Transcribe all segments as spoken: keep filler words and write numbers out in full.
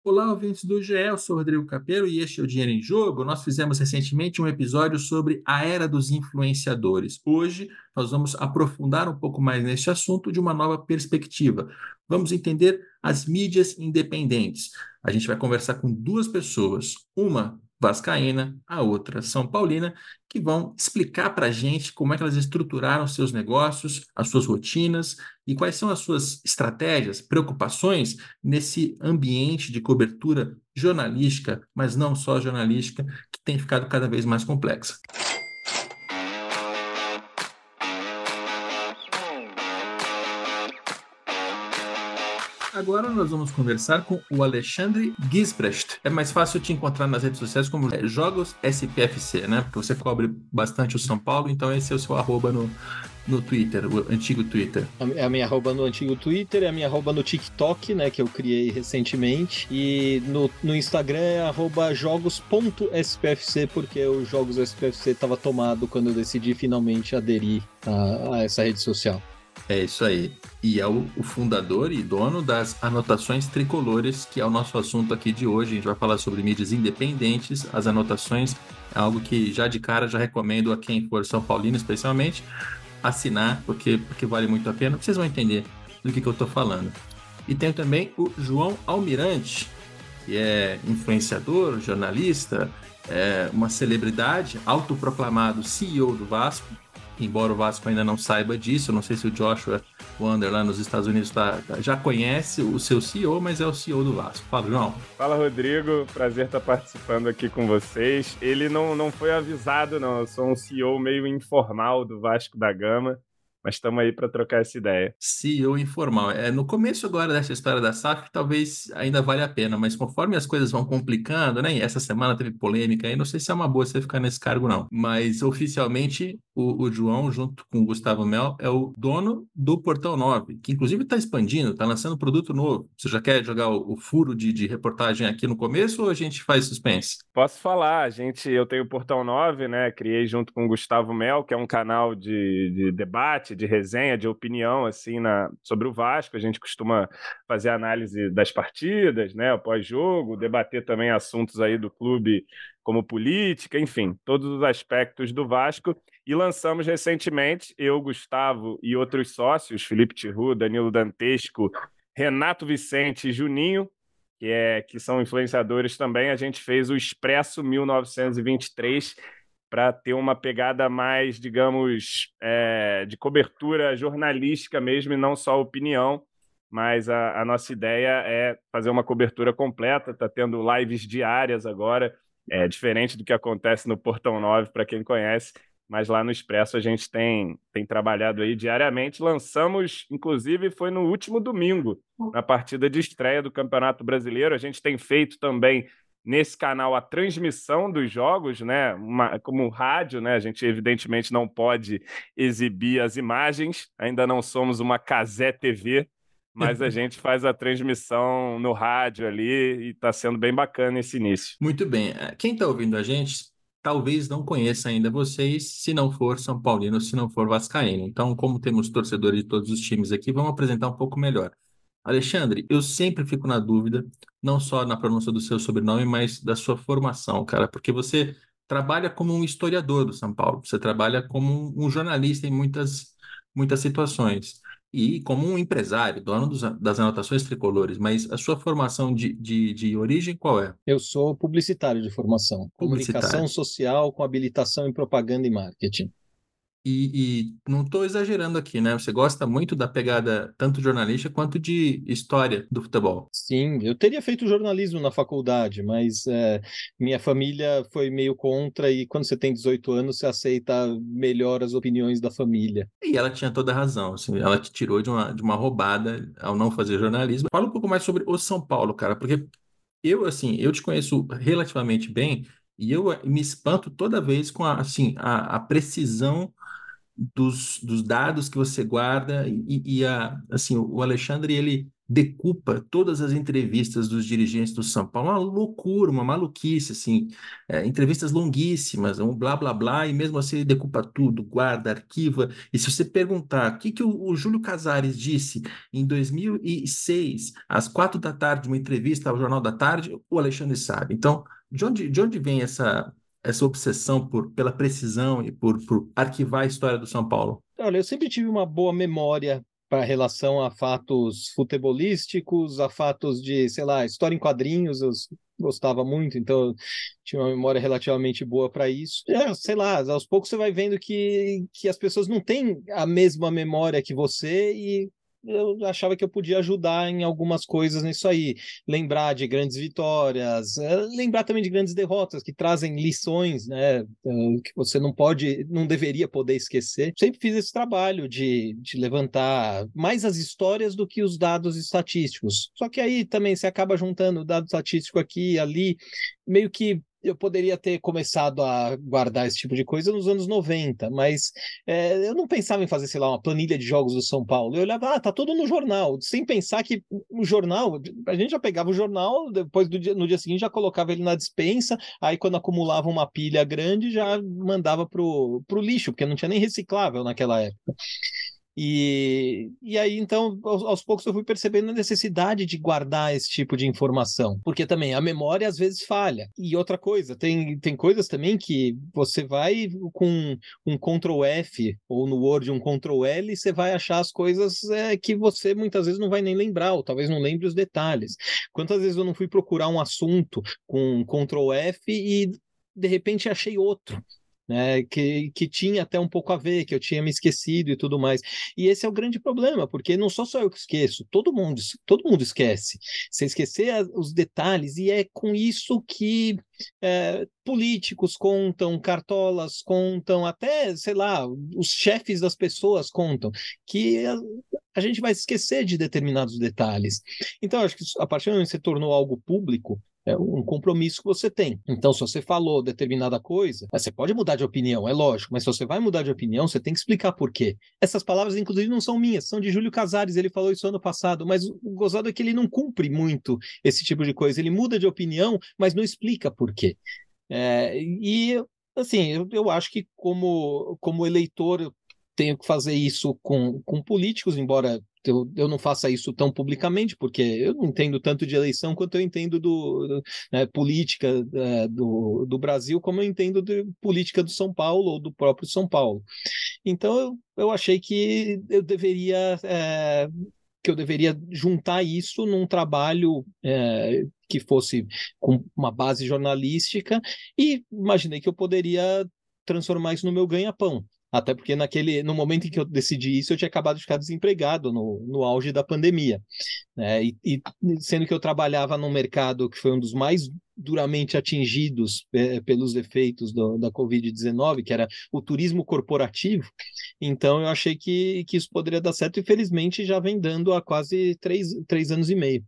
Olá, ouvintes do G E, eu sou o Rodrigo Capello e este é o Dinheiro em Jogo. Nós fizemos recentemente um episódio sobre a era dos influenciadores. Hoje nós vamos aprofundar um pouco mais neste assunto de uma nova perspectiva. Vamos entender as mídias independentes. A gente vai conversar com duas pessoas, uma vascaína, a outra são paulina, que vão explicar para a gente como é que elas estruturaram seus negócios, as suas rotinas e quais são as suas estratégias, preocupações nesse ambiente de cobertura jornalística, mas não só jornalística, que tem ficado cada vez mais complexa. Agora nós vamos conversar com o Alexandre Gisbrecht. É mais fácil te encontrar nas redes sociais como Jogos S P F C, né? Porque você cobre bastante o São Paulo, então esse é o seu arroba no, no Twitter, o antigo Twitter. É a minha arroba no antigo Twitter, é a minha arroba no TikTok, né, que eu criei recentemente. E no, no Instagram é arroba jogos.spfc, porque o Jogos S P F C estava tomado quando eu decidi finalmente aderir a, a essa rede social. É isso aí. E é o, o fundador e dono das Anotações Tricolores, que é o nosso assunto aqui de hoje. A gente vai falar sobre mídias independentes. As anotações é algo que já de cara já recomendo a quem for São Paulino, especialmente, assinar, porque, porque vale muito a pena. Vocês vão entender do que, que eu estou falando. E tem também o João Almirante, que é influenciador, jornalista, é uma celebridade, autoproclamado C E O do Vasco. Embora o Vasco ainda não saiba disso, eu não sei se o Joshua Wander lá nos Estados Unidos tá, já conhece o seu C E O, mas é o C E O do Vasco. Fala, João. Fala, Rodrigo. Prazer estar participando aqui com vocês. Ele não, não foi avisado, não. Eu sou um C E O meio informal do Vasco da Gama, mas estamos aí para trocar essa ideia. C E O informal. É, no começo agora dessa história da S A F, talvez ainda valha a pena, mas conforme as coisas vão complicando, né? E essa semana teve polêmica aí, não sei se é uma boa você ficar nesse cargo, não. Mas oficialmente o, o João, junto com o Gustavo Mel, é o dono do Portão nove, que inclusive está expandindo, está lançando produto novo. Você já quer jogar o, o furo de, de reportagem aqui no começo ou a gente faz suspense? Posso falar, a gente, eu tenho o Portão nove, né? Criei junto com o Gustavo Mel, que é um canal de, de debate, de resenha, de opinião, assim, na, sobre o Vasco. A gente costuma fazer análise das partidas, né? O pós-jogo, debater também assuntos aí do clube como política, enfim, todos os aspectos do Vasco. E lançamos recentemente, eu, Gustavo e outros sócios, Felipe Tiru, Danilo Dantesco, Renato Vicente e Juninho, que, é, que são influenciadores também, a gente fez o Expresso mil novecentos e vinte e três para ter uma pegada mais, digamos, é, de cobertura jornalística mesmo e não só opinião, mas a, a nossa ideia é fazer uma cobertura completa, está tendo lives diárias agora, é, diferente do que acontece no Portão nove, para quem conhece, mas lá no Expresso a gente tem, tem trabalhado aí diariamente. Lançamos, inclusive, foi no último domingo, na partida de estreia do Campeonato Brasileiro. A gente tem feito também nesse canal a transmissão dos jogos, né? Uma, como rádio, né? A gente evidentemente não pode exibir as imagens, ainda não somos uma Cazé T V, mas a gente faz a transmissão no rádio ali e está sendo bem bacana esse início. Muito bem. Quem está ouvindo a gente talvez não conheça ainda vocês, se não for São Paulino, se não for vascaíno. Então, como temos torcedores de todos os times aqui, vamos apresentar um pouco melhor. Alexandre, eu sempre fico na dúvida, não só na pronúncia do seu sobrenome, mas da sua formação, cara, porque você trabalha como um historiador do São Paulo, você trabalha como um jornalista em muitas, muitas situações, e como um empresário, dono dos, das Anotações Tricolores, mas a sua formação de, de, de origem qual é? Eu sou publicitário de formação, comunicação Publicitário. social com habilitação em propaganda e marketing. E, e não estou exagerando aqui, né? Você gosta muito da pegada tanto jornalística quanto de história do futebol. Sim, eu teria feito jornalismo na faculdade, mas é, minha família foi meio contra e quando você tem dezoito anos, você aceita melhor as opiniões da família. E ela tinha toda a razão, assim, ela te tirou de uma, de uma roubada ao não fazer jornalismo. Fala um pouco mais sobre o São Paulo, cara, porque eu, assim, eu te conheço relativamente bem e eu eh, me espanto toda vez com a, assim, a, a precisão dos, dos dados que você guarda e, e a, assim, o Alexandre, ele decupa todas as entrevistas dos dirigentes do São Paulo, uma loucura, uma maluquice, assim, é, entrevistas longuíssimas, um blá, blá, blá, e mesmo assim ele decupa tudo, guarda, arquiva, e se você perguntar o que, que o, o Júlio Casares disse em dois mil e seis, às quatro da tarde, uma entrevista ao Jornal da Tarde, o Alexandre sabe. Então, de onde, de onde vem essa, essa obsessão por, pela precisão e por, por arquivar a história do São Paulo? Olha, eu sempre tive uma boa memória para relação a fatos futebolísticos, a fatos de, sei lá, história em quadrinhos, eu gostava muito, então eu tinha uma memória relativamente boa para isso. É, sei lá, aos poucos você vai vendo que, que as pessoas não têm a mesma memória que você e eu achava que eu podia ajudar em algumas coisas nisso aí. Lembrar de grandes vitórias, lembrar também de grandes derrotas que trazem lições, né? Que você não pode, não deveria poder esquecer. Sempre fiz esse trabalho de, de levantar mais as histórias do que os dados estatísticos. Só que aí também você acaba juntando dado estatístico aqui e ali, meio que eu poderia ter começado a guardar esse tipo de coisa nos anos noventa, mas é, eu não pensava em fazer, sei lá, uma planilha de jogos do São Paulo. Eu olhava, ah, tá tudo no jornal, sem pensar que o jornal, a gente já pegava o jornal, depois do dia, no dia seguinte já colocava ele na despensa, aí quando acumulava uma pilha grande já mandava pro, pro lixo, porque não tinha nem reciclável naquela época. E, e aí, então, aos, aos poucos eu fui percebendo a necessidade de guardar esse tipo de informação, porque também a memória às vezes falha. E outra coisa, tem, tem coisas também que você vai com um control F ou no Word um control L, você vai achar as coisas é, que você muitas vezes não vai nem lembrar, ou talvez não lembre os detalhes. Quantas vezes eu não fui procurar um assunto com control F e de repente achei outro, né, que, que tinha até um pouco a ver, que eu tinha me esquecido e tudo mais. E esse é o grande problema, porque não sou só eu que esqueço, todo mundo, todo mundo esquece. Você esquecer a, os detalhes, e é com isso que é, políticos contam, cartolas contam, até, sei lá, os chefes das pessoas contam, que a, a gente vai esquecer de determinados detalhes. Então, acho que a partir do momento que você tornou algo público, é um compromisso que você tem. Então, se você falou determinada coisa, você pode mudar de opinião, é lógico, mas se você vai mudar de opinião, você tem que explicar por quê. Essas palavras, inclusive, não são minhas, são de Júlio Casares, ele falou isso ano passado, mas o gozado é que ele não cumpre muito esse tipo de coisa, ele muda de opinião, mas não explica por quê. É, e, assim, eu, eu acho que como, como eleitor, eu tenho que fazer isso com, com políticos, embora eu, eu não faça isso tão publicamente, porque eu não entendo tanto de eleição quanto eu entendo do, do né, política é, do, do Brasil, como eu entendo de política do São Paulo ou do próprio São Paulo. Então eu, eu achei que eu deveria é, que eu deveria juntar isso num trabalho é, que fosse com uma base jornalística e imaginei que eu poderia transformar isso no meu ganha-pão. Até porque naquele, no momento em que eu decidi isso, eu tinha acabado de ficar desempregado no, no auge da pandemia. Né? E, e sendo que eu trabalhava num mercado que foi um dos mais duramente atingidos é, pelos efeitos do, da covid dezenove, que era o turismo corporativo, então eu achei que, que isso poderia dar certo e felizmente já vem dando há quase três, três anos e meio.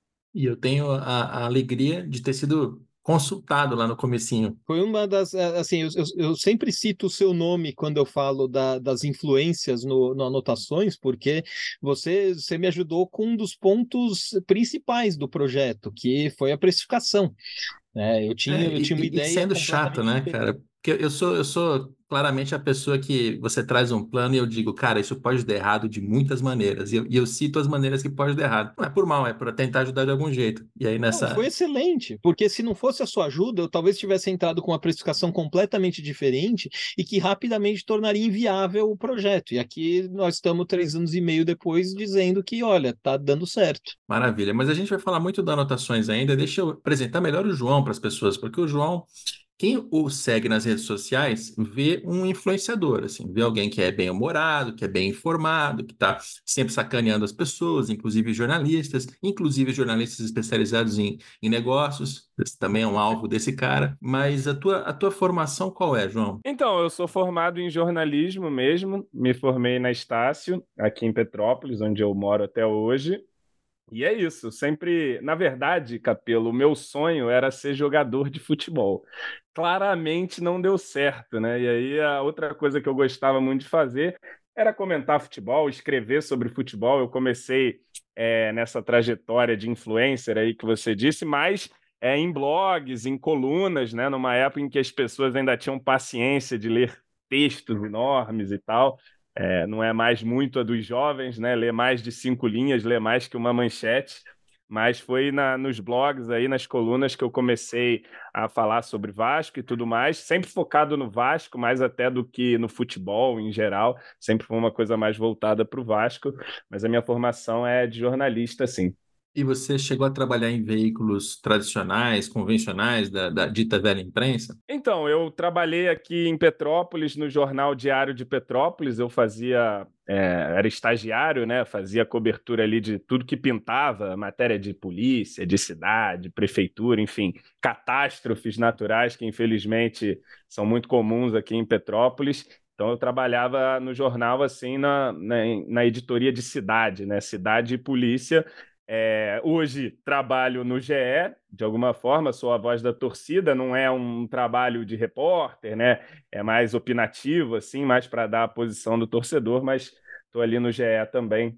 E eu tenho a, a alegria de ter sido consultado lá no comecinho. Foi uma das, assim, eu, eu, eu sempre cito o seu nome quando eu falo da, das influências no, no Anotações, porque você, você me ajudou com um dos pontos principais do projeto, que foi a precificação. É, eu tinha, É, eu e, tinha uma e- e ideia sendo chato, completamente né, diferente. cara? Porque eu sou, eu sou claramente a pessoa que você traz um plano e eu digo, cara, isso pode dar errado de muitas maneiras. E eu, e eu cito as maneiras que pode dar errado. Não é por mal, é para tentar ajudar de algum jeito. E aí Não, foi nessa. excelente, porque se não fosse a sua ajuda, eu talvez tivesse entrado com uma precificação completamente diferente e que rapidamente tornaria inviável o projeto. E aqui nós estamos três anos e meio depois dizendo que, olha, tá dando certo. Maravilha. Mas a gente vai falar muito das anotações ainda. Deixa eu apresentar melhor o João para as pessoas, porque o João. Quem o segue nas redes sociais vê um influenciador, assim, vê alguém que é bem-humorado, que é bem informado, que está sempre sacaneando as pessoas, inclusive jornalistas, inclusive jornalistas especializados em, em negócios. Esse também é um alvo desse cara. Mas a tua, a tua formação qual é, João? Então, eu sou formado em jornalismo mesmo, me formei na Estácio, aqui em Petrópolis, onde eu moro até hoje. E é isso, sempre, na verdade, Capelo, o meu sonho era ser jogador de futebol. Claramente não deu certo, né? E aí a outra coisa que eu gostava muito de fazer era comentar futebol, escrever sobre futebol. Eu comecei é, nessa trajetória de influencer aí que você disse, mas é, em blogs, em colunas, né, numa época em que as pessoas ainda tinham paciência de ler textos enormes e tal. É, não é mais muito a dos jovens, né? Ler mais de cinco linhas, ler mais que uma manchete. Mas foi na, nos blogs aí, nas colunas, que eu comecei a falar sobre Vasco e tudo mais, sempre focado no Vasco, mais até do que no futebol em geral, sempre foi uma coisa mais voltada para o Vasco, mas a minha formação é de jornalista, sim. E você chegou a trabalhar em veículos tradicionais, convencionais, da, da dita velha imprensa? Então, eu trabalhei aqui em Petrópolis, no Jornal Diário de Petrópolis, eu fazia, é, era estagiário, né? Fazia cobertura ali de tudo que pintava, matéria de polícia, de cidade, prefeitura, enfim, catástrofes naturais que infelizmente são muito comuns aqui em Petrópolis. Então eu trabalhava no jornal assim na, na, na editoria de cidade, né? Cidade e polícia. É, hoje trabalho no G E, de alguma forma, sou a voz da torcida, não é um trabalho de repórter, né? É mais opinativo, assim, mais para dar a posição do torcedor, mas estou ali no G E também,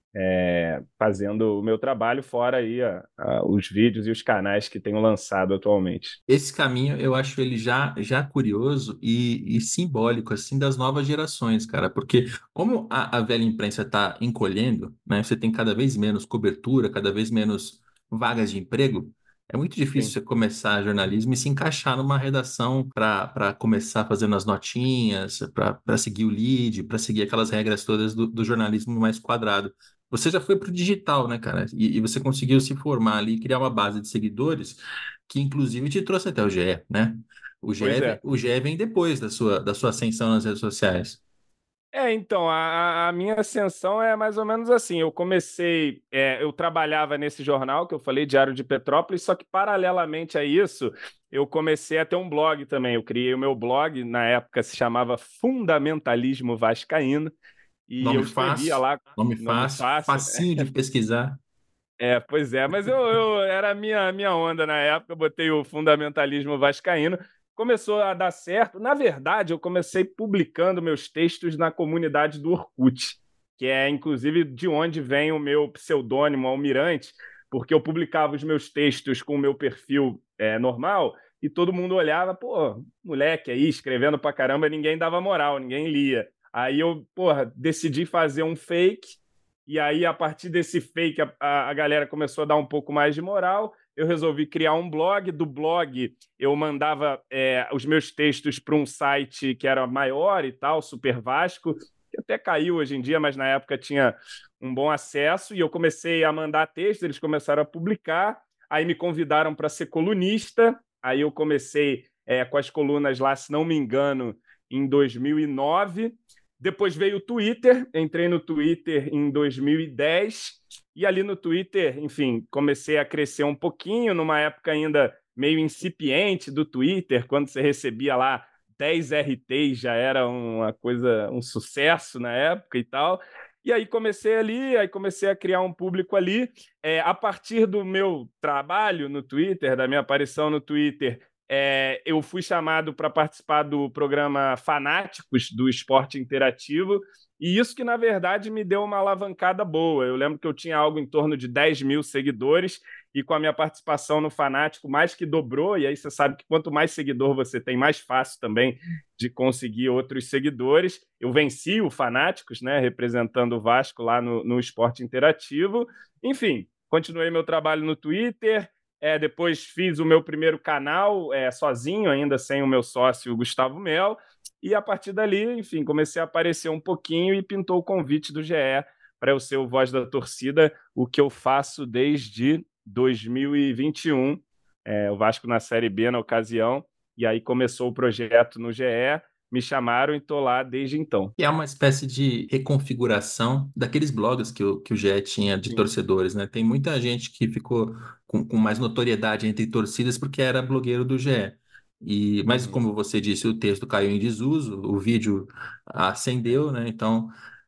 é, fazendo o meu trabalho, fora aí a, a, os vídeos e os canais que tenho lançado atualmente. Esse caminho eu acho ele já, já curioso e, e simbólico assim das novas gerações, cara, porque como a, a velha imprensa está encolhendo, né, você tem cada vez menos cobertura, cada vez menos vagas de emprego, é muito difícil Sim. você começar jornalismo e se encaixar numa redação para para começar fazendo as notinhas, para seguir o lead, para seguir aquelas regras todas do, do jornalismo mais quadrado. Você já foi para o digital, né, cara? E, e você conseguiu se formar ali, criar uma base de seguidores que inclusive te trouxe até o G E, né? O G E, Pois vem- é. o G E vem depois da sua, da sua ascensão nas redes sociais. É, então, a, a minha ascensão é mais ou menos assim. Eu comecei, é, eu trabalhava nesse jornal que eu falei, Diário de Petrópolis, só que paralelamente a isso, eu comecei a ter um blog também. Eu criei o meu blog, na época se chamava Fundamentalismo Vascaíno, e Nome eu escrevia fácil, lá, nome nome fácil, fácil, né? facinho de pesquisar. É, pois é, mas eu, eu era a minha, minha onda na época, eu botei o fundamentalismo vascaíno, começou a dar certo. Na verdade, eu comecei publicando meus textos na comunidade do Orkut, que é inclusive de onde vem o meu pseudônimo Almirante, porque eu publicava os meus textos com o meu perfil é, normal e todo mundo olhava, pô, moleque aí escrevendo pra caramba, ninguém dava moral, ninguém lia. Aí eu, porra, decidi fazer um fake e aí, a partir desse fake, a, a, a galera começou a dar um pouco mais de moral. Eu resolvi criar um blog. Do blog, eu mandava é, os meus textos para um site que era maior e tal, Super Vasco, que até caiu hoje em dia, mas na época tinha um bom acesso. E eu comecei a mandar textos, eles começaram a publicar. Aí me convidaram para ser colunista. Aí eu comecei é, com as colunas lá, se não me engano, em dois mil e nove. Depois veio o Twitter, entrei no Twitter em dois mil e dez e ali no Twitter, enfim, comecei a crescer um pouquinho, numa época ainda meio incipiente do Twitter, quando você recebia lá dez R Ts, já era uma coisa, um sucesso na época e tal. E aí comecei ali, aí comecei a criar um público ali. É, a partir do meu trabalho no Twitter, da minha aparição no Twitter, é, eu fui chamado para participar do programa Fanáticos do Esporte Interativo, e isso que, na verdade, me deu uma alavancada boa. Eu lembro que eu tinha algo em torno de dez mil seguidores, e com a minha participação no Fanático, mais que dobrou, e aí você sabe que quanto mais seguidor você tem, mais fácil também de conseguir outros seguidores. Eu venci o Fanáticos, né, representando o Vasco lá no, no Esporte Interativo. Enfim, continuei meu trabalho no Twitter. É, depois fiz o meu primeiro canal é, sozinho, ainda sem o meu sócio Gustavo Mel, e a partir dali, enfim, comecei a aparecer um pouquinho e pintou o convite do G E para eu ser o voz da torcida, o que eu faço desde dois mil e vinte e um, é, o Vasco na Série B na ocasião, e aí começou o projeto no G E, me chamaram e estou lá desde então. E é uma espécie de reconfiguração daqueles blogs que o, que o G E tinha de Sim. torcedores, né? Tem muita gente que ficou com, com mais notoriedade entre torcidas porque era blogueiro do G E. E, mas, Uhum. como você disse, o texto caiu em desuso, o vídeo acendeu, né? Então,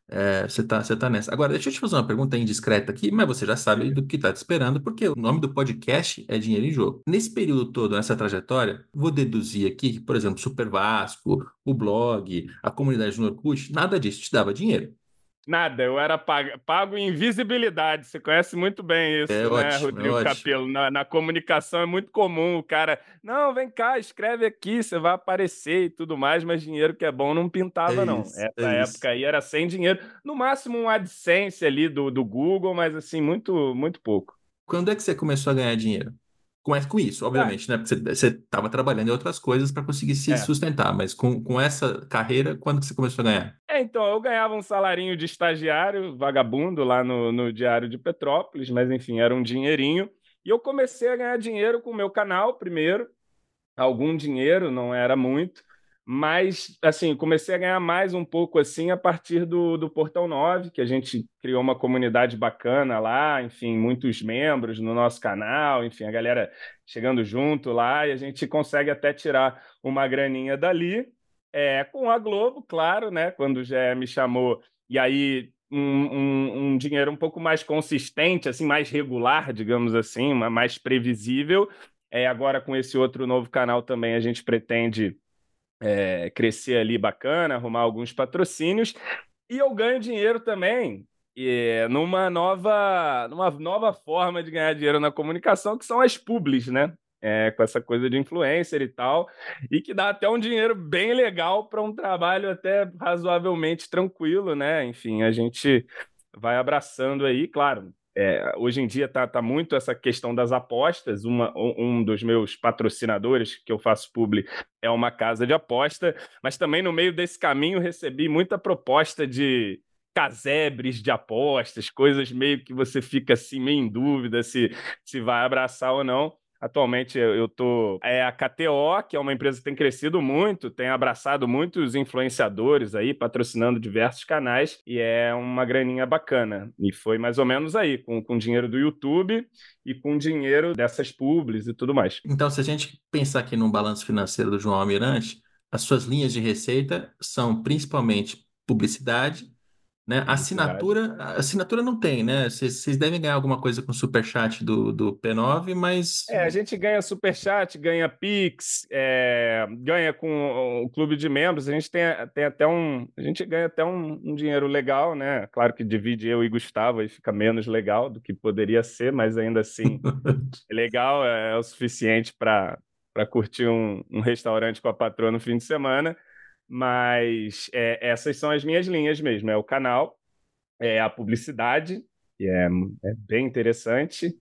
É, você tá, você tá nessa. Agora, deixa eu te fazer uma pergunta indiscreta aqui, mas você já sabe do que tá te esperando, porque o nome do podcast é Dinheiro em Jogo. Nesse período todo, nessa trajetória, vou deduzir aqui que, por exemplo, Super Vasco, o blog, a comunidade no Orkut, nada disso te dava dinheiro. Nada, eu era pago, pago em visibilidade. Você conhece muito bem É isso, né, ótimo, é Rodrigo ótimo. Capello? Na, na comunicação é muito comum o cara, não, vem cá, escreve aqui, você vai aparecer e tudo mais, mas dinheiro que é bom não É pintava, não. isso, é Essa isso. época aí era sem dinheiro, no máximo um AdSense ali do, do Google, mas assim, muito, muito pouco. Quando é que você começou a ganhar dinheiro? Começa com isso, Ah, obviamente, né? Porque você estava trabalhando em outras coisas para conseguir se é. sustentar, mas com, com essa carreira, quando que você começou a ganhar? É, então, eu ganhava um salarinho de estagiário, vagabundo, lá no, no Diário de Petrópolis, mas enfim, era um dinheirinho. E eu comecei a ganhar dinheiro com o meu canal primeiro, algum dinheiro, não era muito, mas assim, comecei a ganhar mais um pouco assim a partir do, do Portão Nove, que a gente criou uma comunidade bacana lá, enfim, muitos membros no nosso canal, enfim, a galera chegando junto lá e a gente consegue até tirar uma graninha dali. É, com a Globo, claro, né? Quando o G E me chamou, e aí um, um, um dinheiro um pouco mais consistente, assim, mais regular, digamos assim, mais previsível. É, agora, com esse outro novo canal também, a gente pretende é, crescer ali bacana, arrumar alguns patrocínios. E eu ganho dinheiro também é, numa nova, numa nova forma de ganhar dinheiro na comunicação, que são as publis, né? É, com essa coisa de influencer e tal, e que dá até um dinheiro bem legal para um trabalho até razoavelmente tranquilo, né? Enfim, a gente vai abraçando aí, claro. É, hoje em dia tá, tá muito essa questão das apostas. Uma, um dos meus patrocinadores que eu faço publi é uma casa de aposta, mas também no meio desse caminho recebi muita proposta de casebres de apostas, coisas meio que você fica assim meio em dúvida se, se vai abraçar ou não. Atualmente eu estou. É a K T O, que é uma empresa que tem crescido muito, tem abraçado muitos influenciadores aí, patrocinando diversos canais, e é uma graninha bacana. E foi mais ou menos aí, com, com dinheiro do YouTube e com dinheiro dessas publis e tudo mais. Então, se a gente pensar aqui no balanço financeiro do João Almirante, as suas linhas de receita são principalmente publicidade, né? Publicidade. Assinatura, a assinatura não tem, né? Vocês vocês devem ganhar alguma coisa com o superchat do, do P nove, mas É, a gente ganha superchat, ganha Pix, é, ganha com o clube de membros. A gente tem, tem até um, a gente ganha até um, um dinheiro legal, né? Claro que divide eu e Gustavo e fica menos legal do que poderia ser, mas ainda assim é legal, é, é o suficiente para para curtir um, um restaurante com a patroa no fim de semana. Mas é, essas são as minhas linhas mesmo. É o canal, é a publicidade, que é, é bem interessante,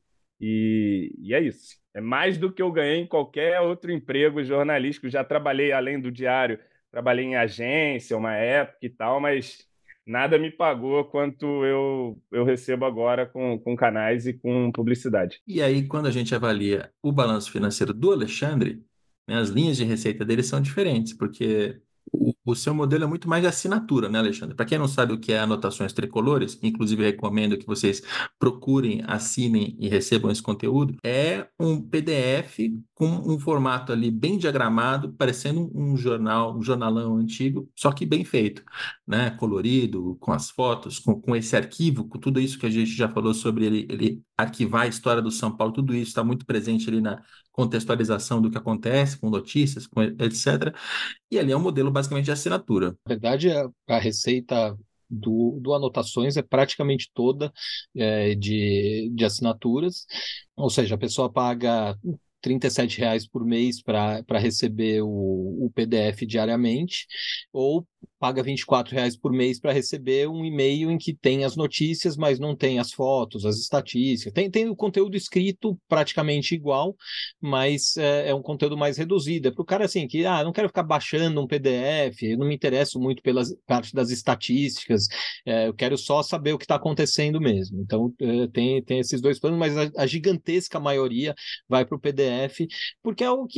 e, e é isso. É mais do que eu ganhei em qualquer outro emprego jornalístico. Já trabalhei além do diário, trabalhei em agência uma época e tal, mas nada me pagou quanto eu, eu recebo agora com, com canais e com publicidade. e aí quando a gente avalia o balanço financeiro do Alexandre, né, as linhas de receita dele são diferentes, porque o, o seu modelo é muito mais de assinatura, né, Alexandre? Para quem não sabe o que é anotações tricolores, que inclusive eu recomendo que vocês procurem, assinem e recebam esse conteúdo, é um P D F com um formato ali bem diagramado, parecendo um jornal, um jornalão antigo, só que bem feito, né? Colorido, com as fotos, com, com esse arquivo, com tudo isso que a gente já falou sobre ele, ele arquivar a história do São Paulo, tudo isso está muito presente ali na contextualização do que acontece, com notícias, com etcétera. E ali é um modelo basicamente de assinatura. Na verdade, a, a receita do, do Anotações é praticamente toda é, de, de assinaturas, ou seja, a pessoa paga trinta e sete reais por mês para para receber o, o P D F diariamente, ou paga vinte e quatro reais por mês para receber um e-mail em que tem as notícias, mas não tem as fotos, as estatísticas. Tem, tem o conteúdo escrito praticamente igual, mas é, é um conteúdo mais reduzido. É para o cara assim que, ah, não quero ficar baixando um P D F, eu não me interesso muito pela parte das estatísticas, é, eu quero só saber o que está acontecendo mesmo. Então, é, tem, tem esses dois planos, mas a, a gigantesca maioria vai para o P D F, porque é o que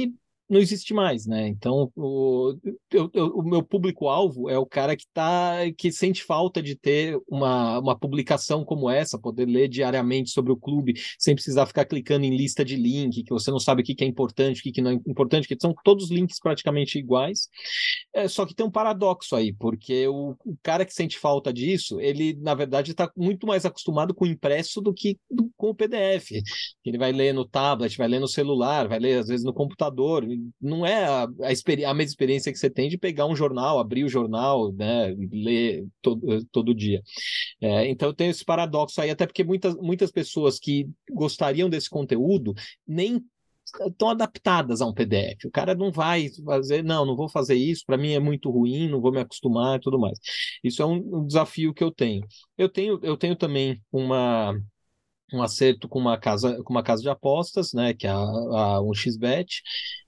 não existe mais, né? Então, o, eu, eu, o meu público-alvo é o cara que, tá, que sente falta de ter uma, uma publicação como essa, poder ler diariamente sobre o clube, sem precisar ficar clicando em lista de link, que você não sabe o que é importante, o que não é importante, que são todos links praticamente iguais. É, só que tem um paradoxo aí, porque o, o cara que sente falta disso, ele, na verdade, está muito mais acostumado com o impresso do que do, com o P D F. Ele vai ler no tablet, vai ler no celular, vai ler, às vezes, no computador. Não é a, a, experi- a mesma experiência que você tem de pegar um jornal, abrir o jornal, né, e ler todo, todo dia. É, então, eu tenho esse paradoxo aí, até porque muitas, muitas pessoas que gostariam desse conteúdo nem estão adaptadas a um P D F. O cara não vai fazer, não, não vou fazer isso, para mim é muito ruim, não vou me acostumar e tudo mais. Isso é um, um desafio que eu tenho. Eu tenho, eu tenho também uma, um acerto com uma casa, com uma casa de apostas, né, que é a, a um x bet,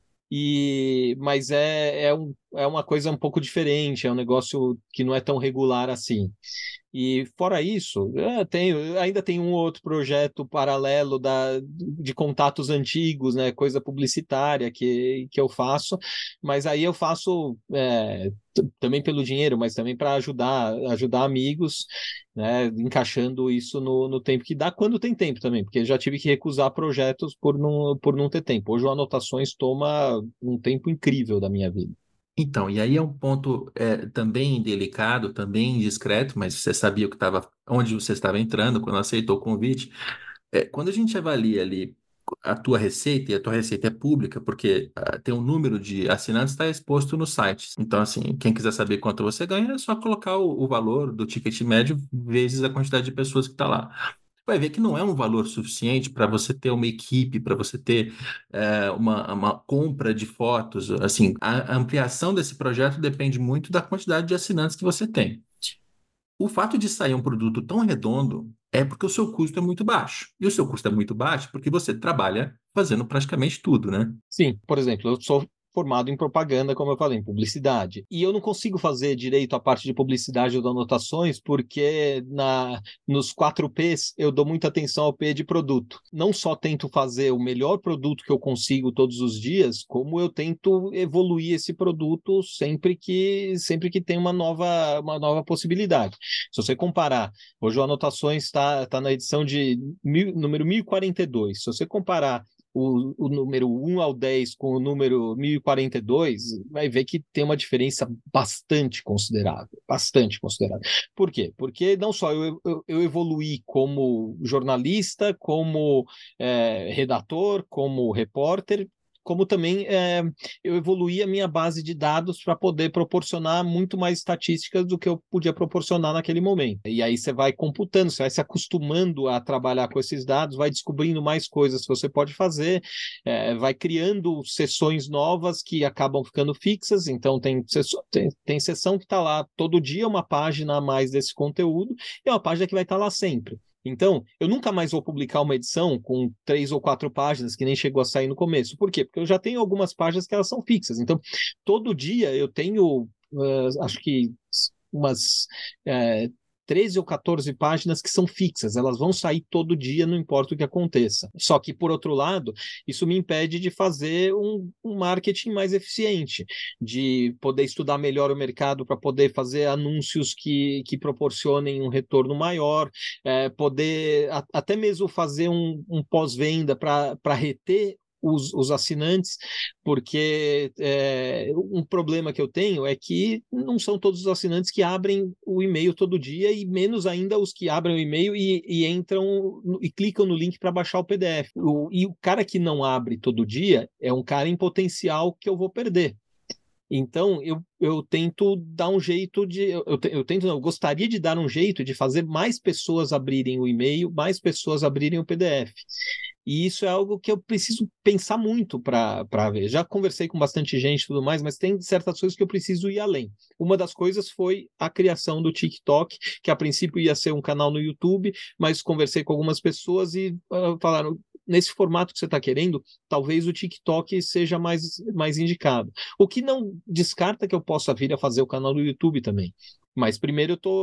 e, mas é, é, um, é uma coisa um pouco diferente, é um negócio que não é tão regular assim. E fora isso, eu tenho, ainda tem um outro projeto paralelo da, de contatos antigos, né, coisa publicitária que, que eu faço, mas aí eu faço é, t- também pelo dinheiro, mas também para ajudar, ajudar amigos, né, encaixando isso no, no tempo que dá, quando tem tempo também, porque já tive que recusar projetos por não, por não ter tempo. Hoje o Anotações toma um tempo incrível da minha vida. Então, e aí é um ponto é, também delicado, também indiscreto, mas você sabia o que estava, onde você estava entrando quando aceitou o convite. É, quando a gente avalia ali a tua receita, e a tua receita é pública, porque ah, tem um número de assinantes está exposto no site. Então, assim, quem quiser saber quanto você ganha, é só colocar o, o valor do ticket médio vezes a quantidade de pessoas que está lá. Vai ver que não é um valor suficiente para você ter uma equipe, para você ter é, uma, uma compra de fotos. Assim, a a ampliação desse projeto depende muito da quantidade de assinantes que você tem. O fato de sair um produto tão redondo é porque o seu custo é muito baixo. E o seu custo é muito baixo porque você trabalha fazendo praticamente tudo, né? Sim, por exemplo, eu sou formado em propaganda, como eu falei, em publicidade. E eu não consigo fazer direito a parte de publicidade ou de anotações porque na, nos quatro P's eu dou muita atenção ao P de produto. Não só tento fazer o melhor produto que eu consigo todos os dias, como eu tento evoluir esse produto sempre que sempre que tem uma nova, uma nova possibilidade. Se você comparar, hoje o Anotações está tá na edição de mil, número mil e quarenta e dois. Se você comparar o, o número um ao dez com o número mil e quarenta e dois, vai ver que tem uma diferença bastante considerável, bastante considerável. Por quê? Porque não só eu, eu, eu evoluí como jornalista, como é, redator, como repórter, como também é, eu evoluí a minha base de dados para poder proporcionar muito mais estatísticas do que eu podia proporcionar naquele momento. E aí você vai computando, você vai se acostumando a trabalhar com esses dados, vai descobrindo mais coisas que você pode fazer, é, vai criando sessões novas que acabam ficando fixas, então tem, tem, tem sessão que está lá todo dia, uma página a mais desse conteúdo, e é uma página que vai estar lá sempre. Então, eu nunca mais vou publicar uma edição com três ou quatro páginas que nem chegou a sair no começo. Por quê? Porque eu já tenho algumas páginas que elas são fixas. Então, todo dia eu tenho, uh, acho que umas uh, treze ou quatorze páginas que são fixas, elas vão sair todo dia, não importa o que aconteça. Só que, por outro lado, isso me impede de fazer um, um marketing mais eficiente, de poder estudar melhor o mercado para poder fazer anúncios que, que proporcionem um retorno maior, é, poder a, até mesmo fazer um, um pós-venda para reter Os, os assinantes, porque é, um problema que eu tenho é que não são todos os assinantes que abrem o e-mail todo dia e menos ainda os que abrem o e-mail e, e entram no, e clicam no link para baixar o P D F. O, e o cara que não abre todo dia é um cara em potencial que eu vou perder. Então, eu, eu tento dar um jeito de. Eu, eu tento, não, eu gostaria de dar um jeito de fazer mais pessoas abrirem o e-mail, mais pessoas abrirem o P D F. E isso é algo que eu preciso pensar muito para ver. Já conversei com bastante gente e tudo mais, mas tem certas coisas que eu preciso ir além. Uma das coisas foi a criação do TikTok, que a princípio ia ser um canal no YouTube, mas conversei com algumas pessoas e uh, falaram. Nesse formato que você está querendo, talvez o TikTok seja mais, mais indicado. O que não descarta que eu possa vir a fazer o canal do YouTube também. Mas primeiro eu estou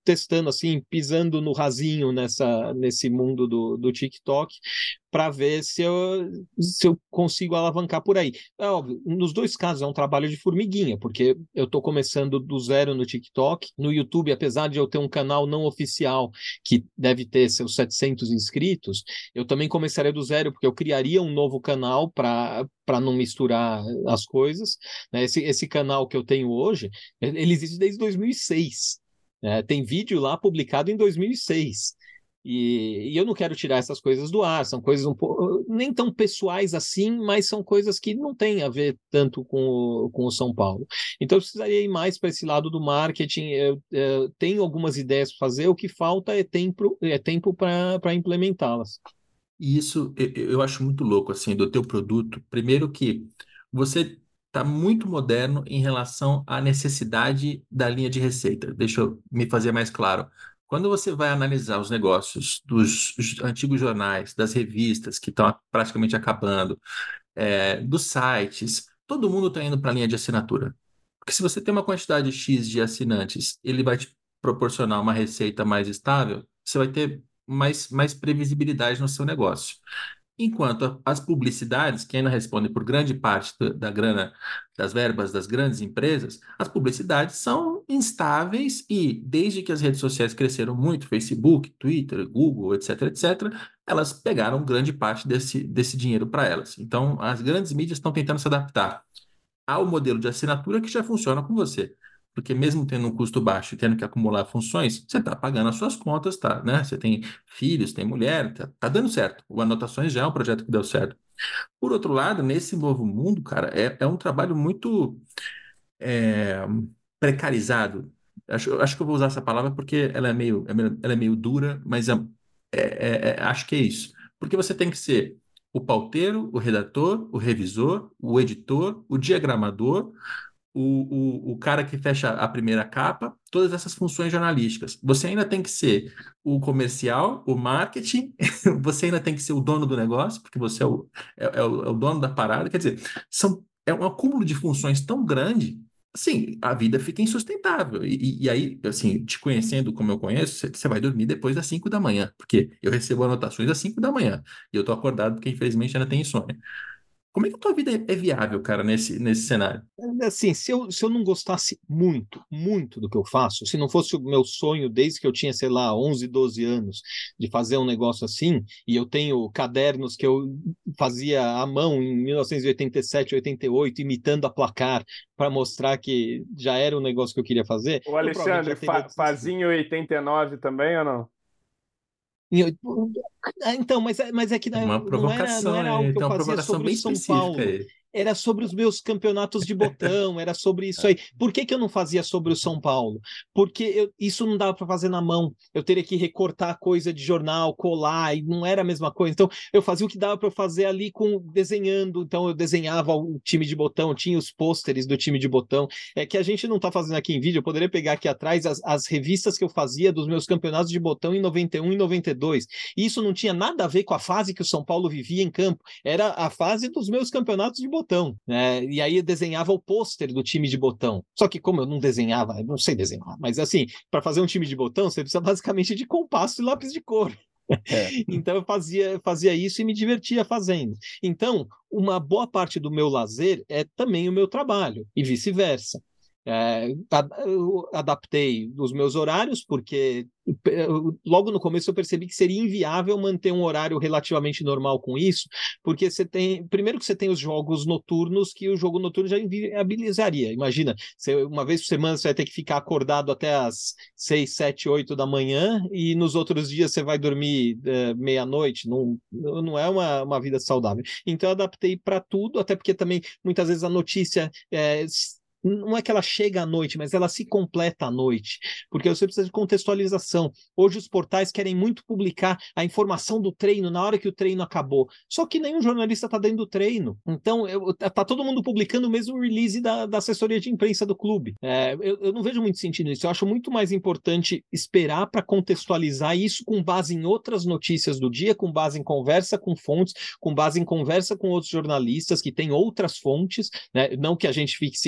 testando, assim, pisando no rasinho nessa, nesse mundo do, do TikTok, para ver se eu, se eu consigo alavancar por aí. É óbvio, nos dois casos é um trabalho de formiguinha, porque eu estou começando do zero no TikTok. No YouTube, apesar de eu ter um canal não oficial, que deve ter seus setecentos inscritos, eu também começaria do zero, porque eu criaria um novo canal para para não misturar as coisas. Né? Esse, esse canal que eu tenho hoje, ele existe desde dois mil e seis. Né? Tem vídeo lá publicado em dois mil e seis. E, e eu não quero tirar essas coisas do ar, são coisas um pouco, nem tão pessoais assim, mas são coisas que não têm a ver tanto com o, com o São Paulo. Então eu precisaria ir mais para esse lado do marketing. Eu, eu tenho algumas ideias para fazer, o que falta é tempo, é tempo para implementá-las. E isso eu, eu acho muito louco, assim, do teu produto. Primeiro que você está muito moderno em relação à necessidade da linha de receita. Deixa eu me fazer mais claro. Quando você vai analisar os negócios dos antigos jornais, das revistas que estão praticamente acabando, é, dos sites, todo mundo está indo para a linha de assinatura. Porque se você tem uma quantidade X de assinantes, ele vai te proporcionar uma receita mais estável, você vai ter mais, mais previsibilidade no seu negócio. Enquanto as publicidades, que ainda respondem por grande parte da, da grana, das verbas das grandes empresas, as publicidades são instáveis e, desde que as redes sociais cresceram muito, Facebook, Twitter, Google, etc, et cetera, elas pegaram grande parte desse, desse dinheiro para elas. Então, as grandes mídias estão tentando se adaptar ao modelo de assinatura que já funciona com você. Porque mesmo tendo um custo baixo e tendo que acumular funções, você está pagando as suas contas, tá, né? Você tem filhos, tem mulher, tá, tá dando certo. O Anotações já é um projeto que deu certo. Por outro lado, nesse novo mundo, cara, é, é um trabalho muito é, precarizado. Acho, acho que eu vou usar essa palavra porque ela é meio, ela é meio dura, mas é, é, é, é, acho que é isso. Porque você tem que ser o pauteiro, o redator, o revisor, o editor, o diagramador, o, o, o cara que fecha a primeira capa, todas essas funções jornalísticas. Você ainda tem que ser o comercial, o marketing, você ainda tem que ser o dono do negócio, porque você é o, é, é o, é o dono da parada. Quer dizer, são, é um acúmulo de funções tão grande, assim, a vida fica insustentável. E, e aí, assim, te conhecendo como eu conheço, você, você vai dormir depois das cinco da manhã, porque eu recebo anotações às cinco da manhã, e eu tô acordado porque, infelizmente, ainda tem insônia. Como é que a tua vida é é viável, cara, nesse, nesse cenário? Assim, se eu, se eu não gostasse muito, muito do que eu faço, se não fosse o meu sonho desde que eu tinha, sei lá, onze, doze anos, de fazer um negócio assim, e eu tenho cadernos que eu fazia à mão em mil novecentos e oitenta e sete, oitenta e oito, imitando a placar, para mostrar que já era um negócio que eu queria fazer. O Alexandre, fa Fazinho oitenta e nove também ou não? Então, mas, mas é que Uma não era, não era algo aí, que eu tem uma fazia provocação sobre bem o São específica Paulo. aí. Era sobre os meus campeonatos de botão, era sobre isso aí. Por que que eu não fazia sobre o São Paulo? Porque eu, isso não dava para fazer na mão. Eu teria que recortar coisa de jornal, colar, e não era a mesma coisa. Então, eu fazia o que dava para eu fazer ali com desenhando. Então, eu desenhava o time de botão, tinha os pôsteres do time de botão. É que a gente não está fazendo aqui em vídeo, eu poderia pegar aqui atrás as, as revistas que eu fazia dos meus campeonatos de botão em noventa e um e noventa e dois. E isso não tinha nada a ver com a fase que o São Paulo vivia em campo. Era a fase dos meus campeonatos de botão. Né? E aí eu desenhava o pôster do time de botão. Só que como eu não desenhava, eu não sei desenhar, mas assim, para fazer um time de botão, você precisa basicamente de compasso e lápis de cor. É. Então eu fazia, fazia isso e me divertia fazendo. Então, uma boa parte do meu lazer é também o meu trabalho, e vice-versa. É, eu adaptei os meus horários, porque logo no começo eu percebi que seria inviável manter um horário relativamente normal com isso, porque você tem, primeiro que você tem os jogos noturnos, que o jogo noturno já inviabilizaria. Imagina, você, uma vez por semana você vai ter que ficar acordado até as seis, sete, oito da manhã, e nos outros dias você vai dormir é, meia-noite. Não, não é uma, uma vida saudável. Então eu adaptei para tudo, até porque também muitas vezes a notícia é, não é que ela chega à noite, mas ela se completa à noite, porque você precisa de contextualização. Hoje os portais querem muito publicar a informação do treino na hora que o treino acabou, só que nenhum jornalista está dentro do treino. Então está todo mundo publicando o mesmo release da, da assessoria de imprensa do clube. É, eu, eu não vejo muito sentido nisso. Eu acho muito mais importante esperar para contextualizar isso com base em outras notícias do dia, com base em conversa com fontes, com base em conversa com outros jornalistas que têm outras fontes, né? Não que a gente fique se revelando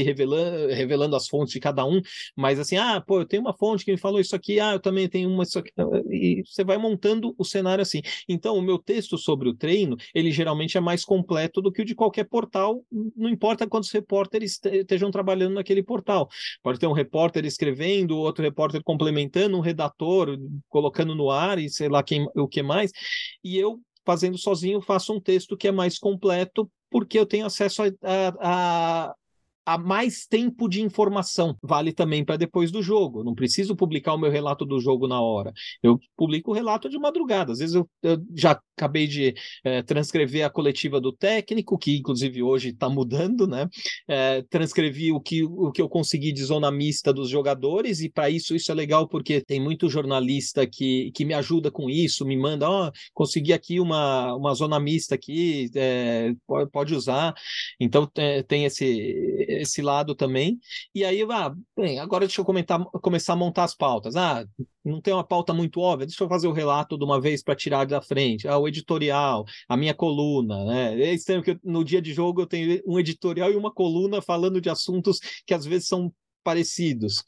falando, revelando as fontes de cada um, mas assim, ah, pô, eu tenho uma fonte que me falou isso aqui, ah, eu também tenho uma isso aqui, e você vai montando o cenário assim. Então, o meu texto sobre o treino, ele geralmente é mais completo do que o de qualquer portal, não importa quantos repórteres estejam trabalhando naquele portal. Pode ter um repórter escrevendo, outro repórter complementando, um redator colocando no ar e sei lá quem, o que mais, e eu, fazendo sozinho, faço um texto que é mais completo, porque eu tenho acesso a, a, a há mais tempo de informação. Vale também para depois do jogo. Eu não preciso publicar o meu relato do jogo na hora. Eu publico o relato de madrugada. Às vezes eu, eu já acabei de é, transcrever a coletiva do técnico, que inclusive hoje está mudando, né? É, transcrevi o que, o que eu consegui de zona mista dos jogadores, e para isso isso é legal, porque tem muito jornalista que, que me ajuda com isso, me manda, ó, oh, consegui aqui uma, uma zona mista aqui, é, pode, pode usar. Então é, tem esse esse lado também, e aí, ah, bem, agora deixa eu comentar, começar a montar as pautas. Ah, não tem uma pauta muito óbvia, deixa eu fazer o relato de uma vez para tirar da frente. Ah, o editorial, a minha coluna, né? É estranho que eu, no dia de jogo eu tenho um editorial e uma coluna falando de assuntos que às vezes são parecidos.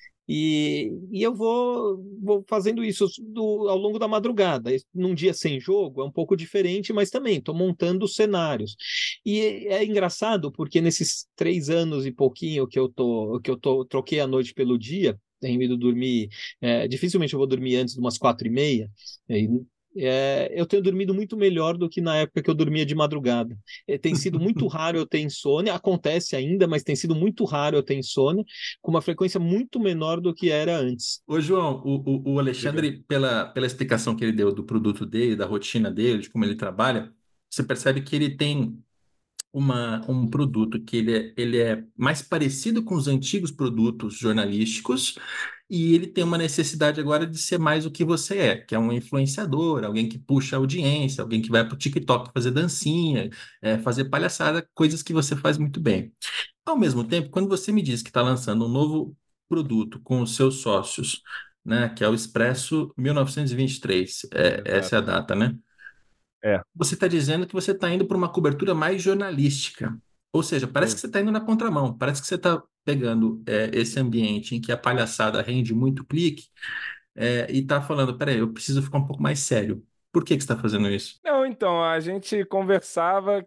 E, e eu vou, vou fazendo isso do, ao longo da madrugada. Num dia sem jogo é um pouco diferente, mas também estou montando cenários. E é, é engraçado porque nesses três anos e pouquinho que eu tô, que eu tô, troquei a noite pelo dia, tenho ido dormir, é, dificilmente eu vou dormir antes de umas quatro e meia, é, é, eu tenho dormido muito melhor do que na época que eu dormia de madrugada. É, tem sido muito raro eu ter insônia, acontece ainda, mas tem sido muito raro eu ter insônia, com uma frequência muito menor do que era antes. Ô, João, o, o, o Alexandre, pela, pela explicação que ele deu do produto dele, da rotina dele, de como ele trabalha, você percebe que ele tem uma, um produto que ele é, ele é mais parecido com os antigos produtos jornalísticos, e ele tem uma necessidade agora de ser mais o que você é, que é um influenciador, alguém que puxa a audiência, alguém que vai para o TikTok fazer dancinha, é, fazer palhaçada, coisas que você faz muito bem. Ao mesmo tempo, quando você me diz que está lançando um novo produto com os seus sócios, né, que é o Expresso mil novecentos e vinte e três, é, essa é a Exato. data, né? É. Você está dizendo que você está indo para uma cobertura mais jornalística. Ou seja, parece Sim. que você está indo na contramão. Parece que você está pegando é, esse ambiente em que a palhaçada rende muito clique é, e está falando, peraí, eu preciso ficar um pouco mais sério. Por que que você está fazendo isso? Não, então, a gente conversava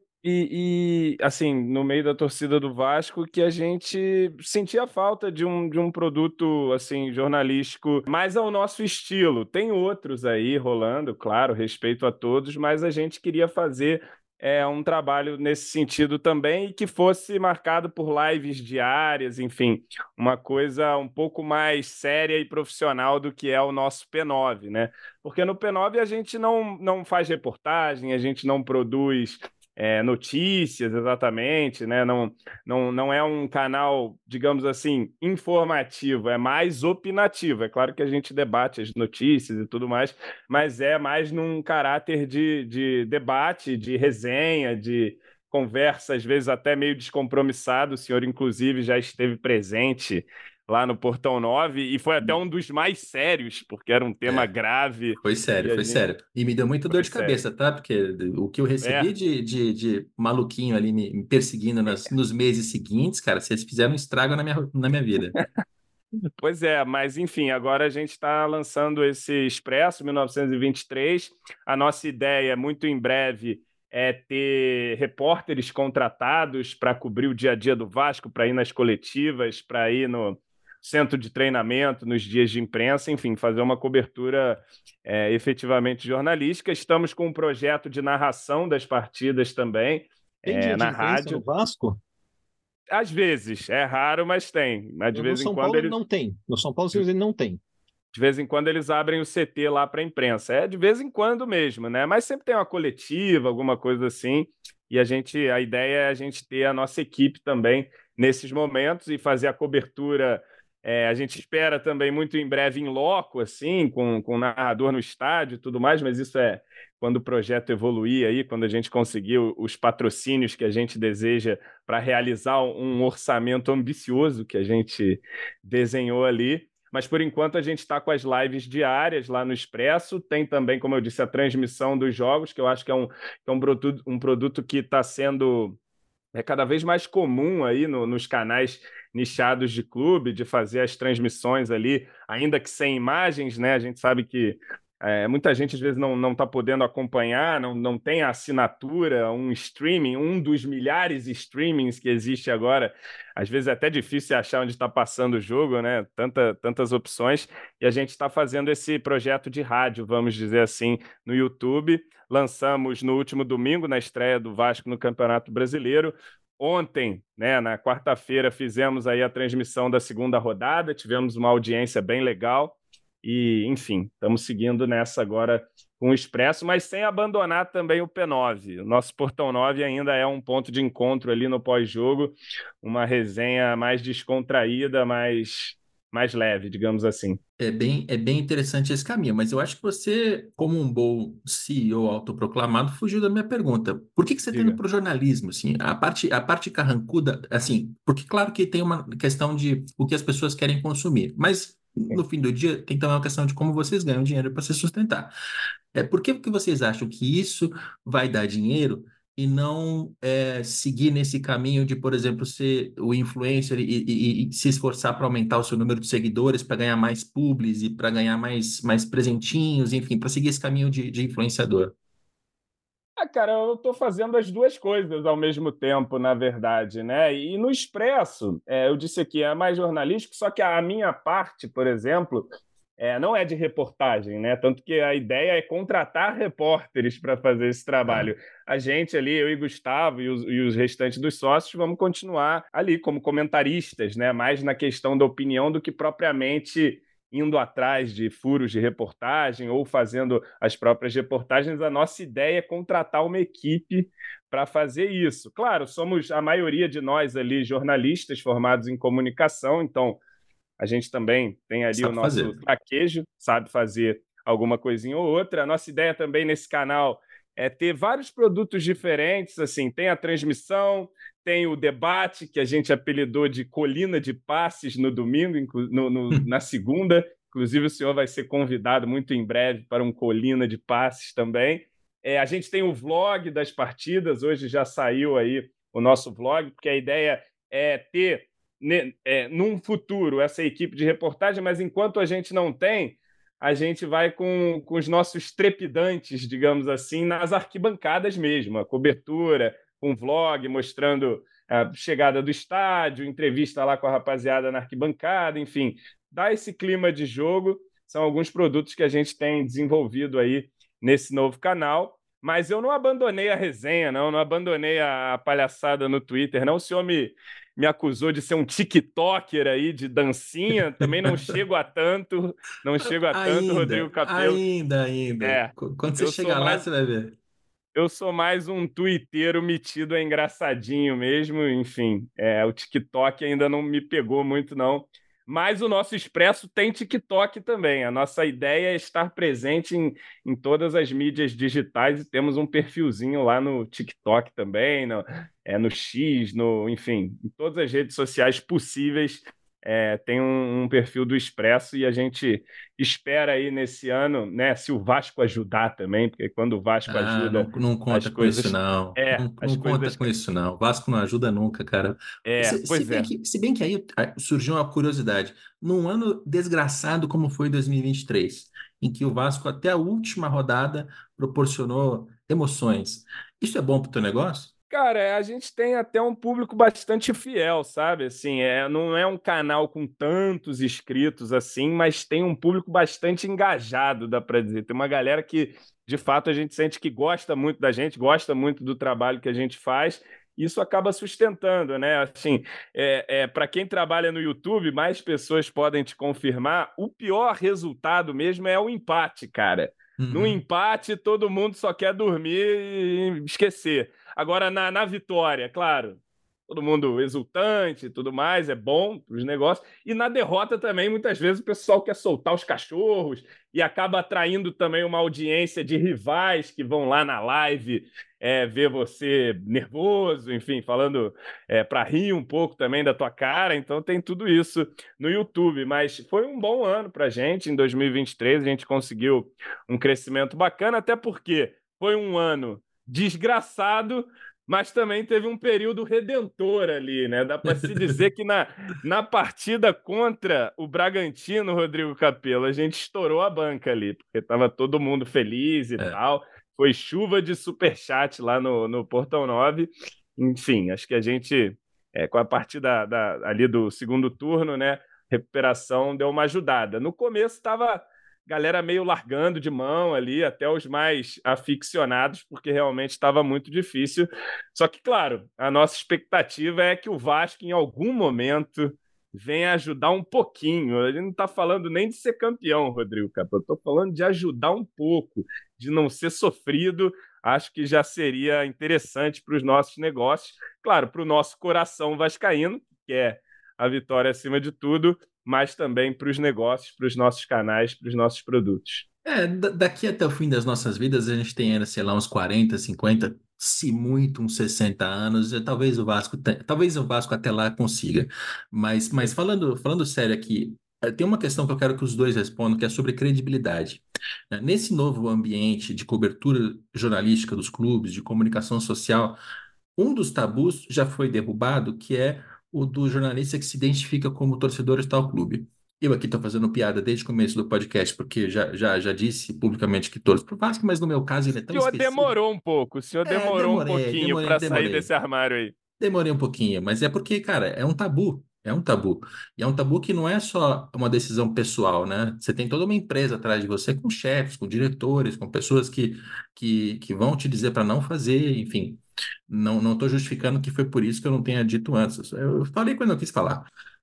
e, e, assim, no meio da torcida do Vasco, que a gente sentia falta de um, de um produto, assim, jornalístico mais ao nosso estilo. Tem outros aí rolando, claro, respeito a todos, mas a gente queria fazer é, um trabalho nesse sentido também e que fosse marcado por lives diárias, enfim, uma coisa um pouco mais séria e profissional do que é o nosso P nove, né? Porque no P nove a gente não, não faz reportagem, a gente não produz é, notícias exatamente, né? Não, não, não é um canal, digamos assim, informativo, é mais opinativo. É claro que a gente debate as notícias e tudo mais, mas é mais num caráter de, de debate, de resenha, de conversa, às vezes até meio descompromissado. O senhor, inclusive, já esteve presente lá no Portão nove, e foi até um dos mais sérios, porque era um tema É, grave, foi e sério, a foi gente... sério. E me deu muita dor Foi de sério. cabeça, tá? Porque o que eu recebi É, de, de, de maluquinho ali me, me perseguindo nas, nos meses seguintes, cara, vocês fizeram um estrago na minha, na minha vida. pois é, mas enfim, agora a gente está lançando esse Expresso mil novecentos e vinte e três. A nossa ideia, muito em breve, é ter repórteres contratados para cobrir o dia a dia do Vasco, para ir nas coletivas, para ir no centro de treinamento, nos dias de imprensa, enfim, fazer uma cobertura é, efetivamente jornalística. Estamos com um projeto de narração das partidas também, Tem é, dia de na imprensa no rádio. Vasco? Às vezes, é raro, mas tem. Mas de No vez em São quando Paulo eles não tem. No São Paulo simplesmente não tem. De vez em quando eles abrem o C T lá para a imprensa. É de vez em quando mesmo, né? Mas sempre tem uma coletiva, alguma coisa assim. E a gente, a ideia é a gente ter a nossa equipe também nesses momentos e fazer a cobertura. É, a gente espera também muito em breve em loco, assim, com, com o narrador no estádio e tudo mais, mas isso é quando o projeto evoluir aí, quando a gente conseguir os patrocínios que a gente deseja para realizar um orçamento ambicioso que a gente desenhou ali. Mas por enquanto a gente está com as lives diárias lá no Expresso. Tem também, como eu disse, a transmissão dos jogos, que eu acho que é um, que é um produto, um produto que está sendo é cada vez mais comum aí no, nos canais nichados de clube, de fazer as transmissões ali, ainda que sem imagens, né? A gente sabe que é, muita gente às vezes não não está podendo acompanhar, não, não tem a assinatura, um streaming, um dos milhares de streamings que existe agora. Às vezes é até difícil achar onde está passando o jogo, né? Tanta, tantas opções. E a gente está fazendo esse projeto de rádio, vamos dizer assim, no YouTube. Lançamos no último domingo, na estreia do Vasco no Campeonato Brasileiro. Ontem, né, na quarta-feira, fizemos aí a transmissão da segunda rodada, tivemos uma audiência bem legal. E, enfim, estamos seguindo nessa agora com o Expresso, mas sem abandonar também o P nove. O nosso Portão nove ainda é um ponto de encontro ali no pós-jogo, uma resenha mais descontraída, mais, mais leve, digamos assim. É bem, é bem interessante esse caminho, mas eu acho que você, como um bom C E O autoproclamado, fugiu da minha pergunta. Por que que você está indo Diga. para o jornalismo, assim? A parte, a parte carrancuda, assim, porque claro que tem uma questão de o que as pessoas querem consumir, mas no fim do dia tem também uma questão de como vocês ganham dinheiro para se sustentar. É, por que que vocês acham que isso vai dar dinheiro e não é, seguir nesse caminho de, por exemplo, ser o influencer e, e- e se esforçar para aumentar o seu número de seguidores, para ganhar mais publis e para ganhar mais, mais presentinhos, enfim, para seguir esse caminho de, de influenciador? Ah, cara, eu estou fazendo as duas coisas ao mesmo tempo, na verdade, né? E no Expresso, é, eu disse aqui, é mais jornalístico, só que a minha parte, por exemplo, é, não é de reportagem, né? Tanto que a ideia é contratar repórteres para fazer esse Ah, trabalho. A gente ali, eu e Gustavo e os, e os restantes dos sócios, vamos continuar ali como comentaristas, né? Mais na questão da opinião do que propriamente indo atrás de furos de reportagem ou fazendo as próprias reportagens. A nossa ideia é contratar uma equipe para fazer isso. Claro, somos a maioria de nós ali jornalistas formados em comunicação, então a gente também tem ali o sabe nosso fazer. traquejo, sabe fazer alguma coisinha ou outra. A nossa ideia também nesse canal é ter vários produtos diferentes, assim, tem a transmissão, tem o debate, que a gente apelidou de Colina de Passes no domingo, no, no, na segunda. Inclusive, o senhor vai ser convidado muito em breve para um Colina de Passes também. É, a gente tem o vlog das partidas, hoje já saiu aí o nosso vlog, porque a ideia é ter ne, é, num futuro essa equipe de reportagem, mas enquanto a gente não tem, a gente vai com, com os nossos trepidantes, digamos assim, nas arquibancadas mesmo, a cobertura, um vlog mostrando a chegada do estádio, entrevista lá com a rapaziada na arquibancada, enfim, dá esse clima de jogo. São alguns produtos que a gente tem desenvolvido aí nesse novo canal. Mas eu não abandonei a resenha, não, não abandonei a palhaçada no Twitter, não. O senhor me, me acusou de ser um TikToker aí, de dancinha. Também não chego a tanto, não chego a tanto, Rodrigo Ainda, Capello. ainda, ainda. É, Qu- Quando você eu sou chegar lá, mais, você vai ver. eu sou mais um twitteiro metido a engraçadinho mesmo. Enfim, é, o TikTok ainda não me pegou muito, não. Mas o nosso Expresso tem TikTok também. A nossa ideia é estar presente em, em todas as mídias digitais e temos um perfilzinho lá no TikTok também, no, é, no X, no, enfim, em todas as redes sociais possíveis. É, tem um, um perfil do Expresso e a gente espera aí nesse ano, né, se o Vasco ajudar também, porque quando o Vasco Ah, ajuda, não, não as conta com isso, coisas. não. É, Não, as não conta coisas. com isso, não. O Vasco não ajuda nunca, cara. É, Se, se pois bem é. que, se bem que aí ah, surgiu uma curiosidade. Num ano desgraçado como foi dois mil e vinte e três, em que o Vasco até a última rodada proporcionou emoções. Isso é bom pro teu negócio? Cara, a gente tem até um público bastante fiel, sabe? Assim, é, não é um canal com tantos inscritos assim, mas tem um público bastante engajado, dá para dizer. Tem uma galera que, de fato, a gente sente que gosta muito da gente, gosta muito do trabalho que a gente faz. Isso acaba sustentando, né? Assim, é, é, para quem trabalha no YouTube, mais pessoas podem te confirmar. O pior resultado mesmo é o empate, cara. No Uhum. empate, todo mundo só quer dormir e esquecer. Agora, na, na vitória, claro, todo mundo exultante e tudo mais, é bom para os negócios. E na derrota também, muitas vezes, o pessoal quer soltar os cachorros e acaba atraindo também uma audiência de rivais que vão lá na live é, ver você nervoso, enfim, falando é, para rir um pouco também da tua cara. Então tem tudo isso no YouTube. Mas foi um bom ano para a gente. Em dois mil e vinte e três, a gente conseguiu um crescimento bacana, até porque foi um ano desgraçado, mas também teve um período redentor ali, né? Dá para se dizer que na, na partida contra o Bragantino, Rodrigo Capello, a gente estourou a banca ali, porque estava todo mundo feliz e É. tal. Foi chuva de superchat lá no, no Portão nove. Enfim, acho que a gente, é, com a partida da, ali do segundo turno, né? Recuperação deu uma ajudada. No começo estava galera meio largando de mão ali, até os mais aficionados, porque realmente estava muito difícil. Só que, claro, a nossa expectativa é que o Vasco, em algum momento, venha ajudar um pouquinho. A gente não está falando nem de ser campeão, Rodrigo Capa. Eu estou falando de ajudar um pouco, de não ser sofrido. Acho que já seria interessante para os nossos negócios. Claro, para o nosso coração vascaíno, que é a vitória acima de tudo, mas também para os negócios, para os nossos canais, para os nossos produtos. É, da- daqui até o fim das nossas vidas, a gente tem, ainda, sei lá, uns quarenta, cinquenta, se muito, uns sessenta anos. e Talvez o Vasco, te- talvez o Vasco até lá consiga. Mas, mas falando, falando sério aqui, eh, tem uma questão que eu quero que os dois respondam, que é sobre credibilidade. Né? Nesse novo ambiente de cobertura jornalística dos clubes, de comunicação social, um dos tabus já foi derrubado, que é o do jornalista que se identifica como torcedor de tal clube. Eu aqui estou fazendo piada desde o começo do podcast, porque já, já, já disse publicamente que torço pro Vasco, mas no meu caso ele é O tão senhor específico. demorou um pouco, o senhor É, demorou um demorei, pouquinho demorei, para sair demorei. desse armário aí. Demorei um pouquinho, mas é porque, cara, é um tabu. É um tabu. E é um tabu que não é só uma decisão pessoal, né? Você tem toda uma empresa atrás de você, com chefes, com diretores, com pessoas que, que, que vão te dizer para não fazer, enfim. Não, não estou justificando que foi por isso que eu não tenha dito antes. Eu falei quando eu quis falar.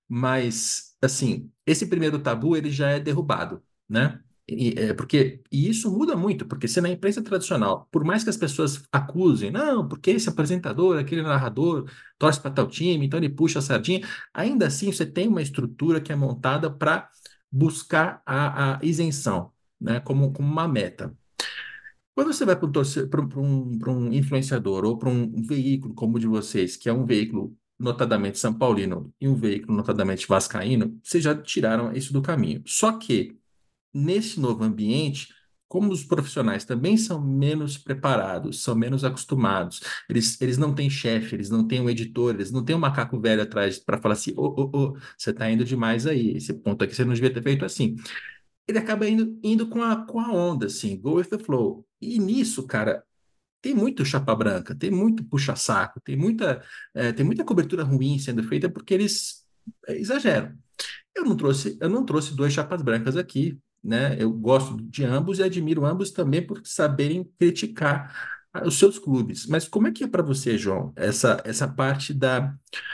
Mas, assim, esse primeiro tabu, ele já é derrubado, né? E, é porque, e isso muda muito, porque se na imprensa tradicional, por mais que as pessoas acusem, não, porque esse apresentador, aquele narrador, torce para tal time, então ele puxa a sardinha, ainda assim você tem uma estrutura que é montada para buscar a, a isenção, né, como, como uma meta. Quando você vai para um, torce- pra um, pra um pra um influenciador ou para um veículo como o de vocês, que é um veículo notadamente São Paulino e um veículo notadamente vascaíno, vocês já tiraram isso do caminho. Só que nesse novo ambiente, como os profissionais também são menos preparados, são menos acostumados, eles, eles não têm chefe, eles não têm um editor, eles não têm um macaco velho atrás para falar assim: ô, ô, ô, você está indo demais aí, esse ponto aqui você não devia ter feito assim. Ele acaba indo, indo com a, com a onda, assim, go with the flow. E nisso, cara, tem muito chapa branca, tem muito puxa-saco, tem muita, eh, tem muita cobertura ruim sendo feita porque eles eh, exageram. Eu não trouxe, eu não trouxe duas chapas brancas aqui, né? Eu gosto de ambos e admiro ambos também por saberem criticar ah, os seus clubes. Mas como é que é para você, João, essa, essa parte da,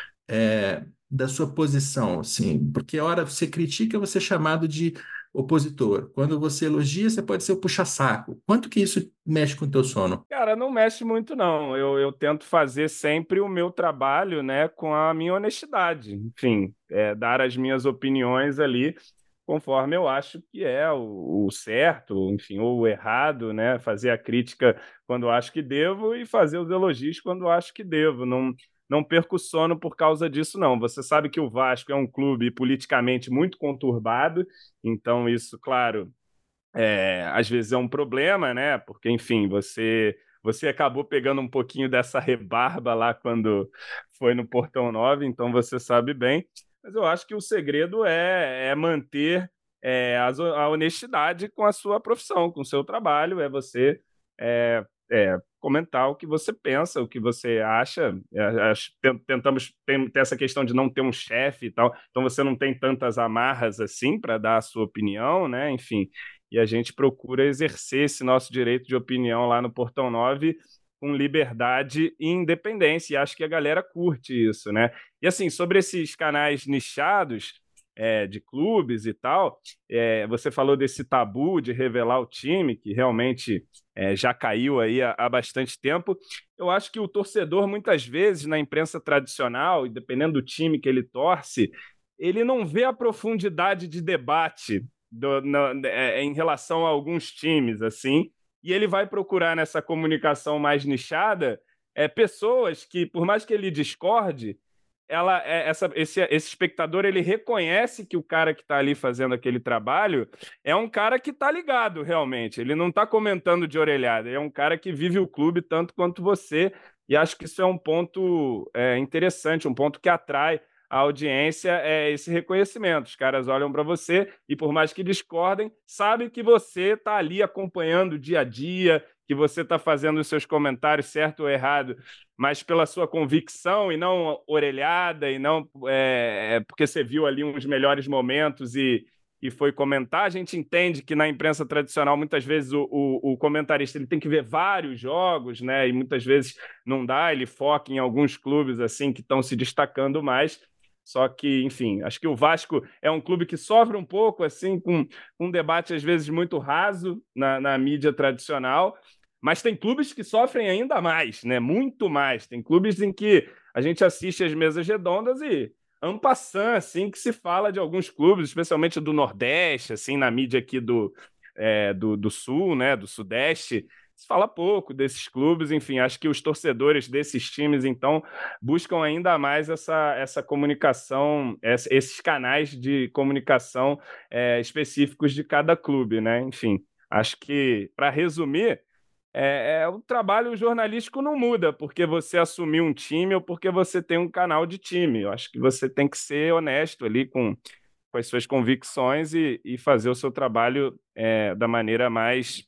é, da sua posição, assim? Porque a hora você critica, você é chamado de opositor. Quando você elogia, você pode ser o puxa-saco. Quanto que isso mexe com o teu sono? Cara, não mexe muito, não. Eu, eu tento fazer sempre o meu trabalho, né, com a minha honestidade. Enfim, é, dar as minhas opiniões ali conforme eu acho que é o, o certo, enfim, ou o errado, né? Fazer a crítica quando acho que devo e fazer os elogios quando acho que devo. Não, não perco sono por causa disso, não. Você sabe que o Vasco é um clube politicamente muito conturbado, então isso, claro, é, às vezes é um problema, né? Porque, enfim, você você acabou pegando um pouquinho dessa rebarba lá quando foi no Portão nove, então você sabe bem. Mas eu acho que o segredo é, é manter é, a, a honestidade com a sua profissão, com o seu trabalho, é você é, é, comentar o que você pensa, o que você acha. É, acho- ten- tentamos ter, ter essa questão de não ter um chefe e tal, então você não tem tantas amarras assim para dar a sua opinião, né? Enfim, e a gente procura exercer esse nosso direito de opinião lá no Portão nove com liberdade e independência, e acho que a galera curte isso, né? E assim, sobre esses canais nichados, é, de clubes e tal, é, você falou desse tabu de revelar o time, que realmente é, já caiu aí há, há bastante tempo. Eu acho que o torcedor, muitas vezes, na imprensa tradicional, e dependendo do time que ele torce, ele não vê a profundidade de debate do, no, é, em relação a alguns times, assim, e ele vai procurar nessa comunicação mais nichada é, pessoas que, por mais que ele discorde, ela, é, essa, esse, esse espectador ele reconhece que o cara que está ali fazendo aquele trabalho é um cara que está ligado realmente. Ele não está comentando de orelhada, é um cara que vive o clube tanto quanto você, e acho que isso é um ponto é, interessante, um ponto que atrai a audiência, é esse reconhecimento. Os caras olham para você e, por mais que discordem, sabem que você está ali acompanhando o dia a dia, que você está fazendo os seus comentários certo ou errado, mas pela sua convicção e não orelhada, e não é, porque você viu ali uns melhores momentos e, e foi comentar. A gente entende que na imprensa tradicional, muitas vezes, o, o, o comentarista ele tem que ver vários jogos, né? E muitas vezes não dá, ele foca em alguns clubes assim que estão se destacando mais. Só que, enfim, acho que o Vasco é um clube que sofre um pouco, assim, com um debate, às vezes, muito raso na, na mídia tradicional, mas tem clubes que sofrem ainda mais, né? Muito mais. Tem clubes em que a gente assiste as mesas redondas e en passant, assim, que se fala de alguns clubes, especialmente do Nordeste, assim, na mídia aqui do, é, do, do Sul, né? Do Sudeste, se fala pouco desses clubes. Enfim, acho que os torcedores desses times, então, buscam ainda mais essa, essa comunicação, essa, esses canais de comunicação é, específicos de cada clube, né? Enfim, acho que, para resumir, é, é, o trabalho jornalístico não muda porque você assumiu um time ou porque você tem um canal de time. Eu acho que você tem que ser honesto ali com, com as suas convicções e, e fazer o seu trabalho é, da maneira mais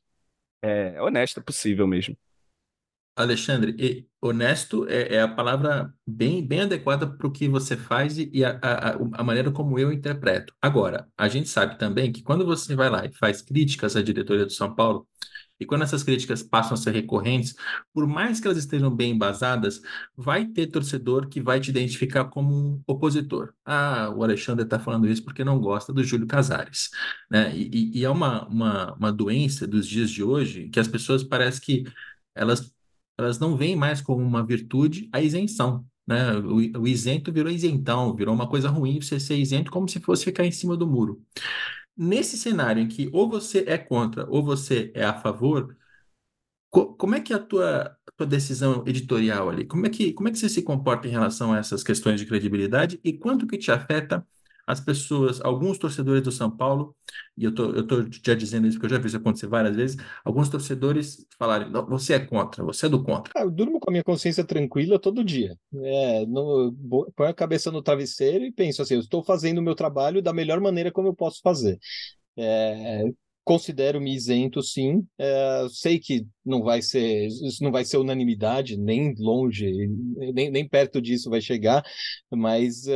é, honesta possível mesmo. Alexandre, e honesto é, é a palavra bem, bem adequada para o que você faz e, e a, a, a maneira como eu interpreto. Agora, a gente sabe também que quando você vai lá e faz críticas à diretoria do São Paulo, e quando essas críticas passam a ser recorrentes, por mais que elas estejam bem embasadas, vai ter torcedor que vai te identificar como um opositor. Ah, o Alexandre está falando isso porque não gosta do Júlio Casares, né? E, e- e é uma, uma, uma doença dos dias de hoje que as pessoas parecem que elas, elas não veem mais como uma virtude a isenção. Né? O, o isento virou isentão, virou uma coisa ruim você ser isento como se fosse ficar em cima do muro. Nesse cenário em que ou você é contra ou você é a favor, co- como é que é a tua, a tua decisão editorial ali? Como é que, como é que você se comporta em relação a essas questões de credibilidade e quanto que te afeta as pessoas, alguns torcedores do São Paulo, e eu tô, eu tô já dizendo isso porque eu já vi isso acontecer várias vezes, alguns torcedores falarem, "Não, você é contra, você é do contra." Ah, eu durmo com a minha consciência tranquila todo dia. É, no, bo- ponho a cabeça no travesseiro e penso assim, eu estou fazendo o meu trabalho da melhor maneira como eu posso fazer. É, considero-me isento, sim. É, sei que não vai ser, isso não vai ser unanimidade, nem longe, nem, nem perto disso vai chegar, mas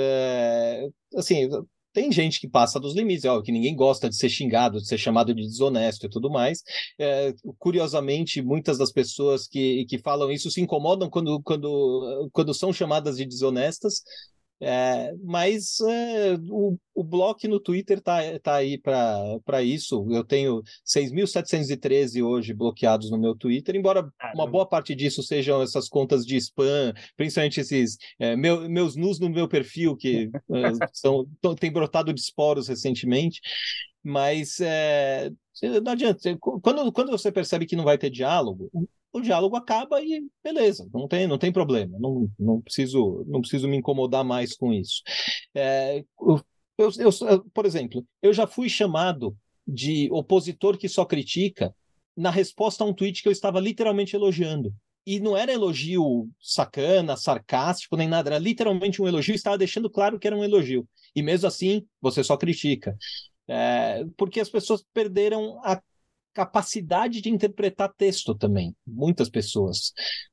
é, assim, tem gente que passa dos limites, é óbvio que ninguém gosta de ser xingado, de ser chamado de desonesto e tudo mais. É, curiosamente, muitas das pessoas que, que falam isso se incomodam quando, quando, quando são chamadas de desonestas. É, mas é, o, o bloco no Twitter tá, tá aí para isso. Eu tenho seis mil setecentos e treze hoje bloqueados no meu Twitter, embora uma boa parte disso sejam essas contas de spam, principalmente esses é, meu, meus nus no meu perfil, que é, são, tão, tem brotado de esporos recentemente. Mas é, não adianta. Quando, quando você percebe que não vai ter diálogo, o diálogo acaba e beleza, não tem, não tem problema, não, não, preciso, não preciso me incomodar mais com isso. É, eu, eu, por exemplo, eu já fui chamado de opositor que só critica na resposta a um tweet que eu estava literalmente elogiando. E não era elogio sacana, sarcástico, nem nada, era literalmente um elogio, e estava deixando claro que era um elogio. E mesmo assim, você só critica. É, porque as pessoas perderam a capacidade de interpretar texto também, muitas pessoas.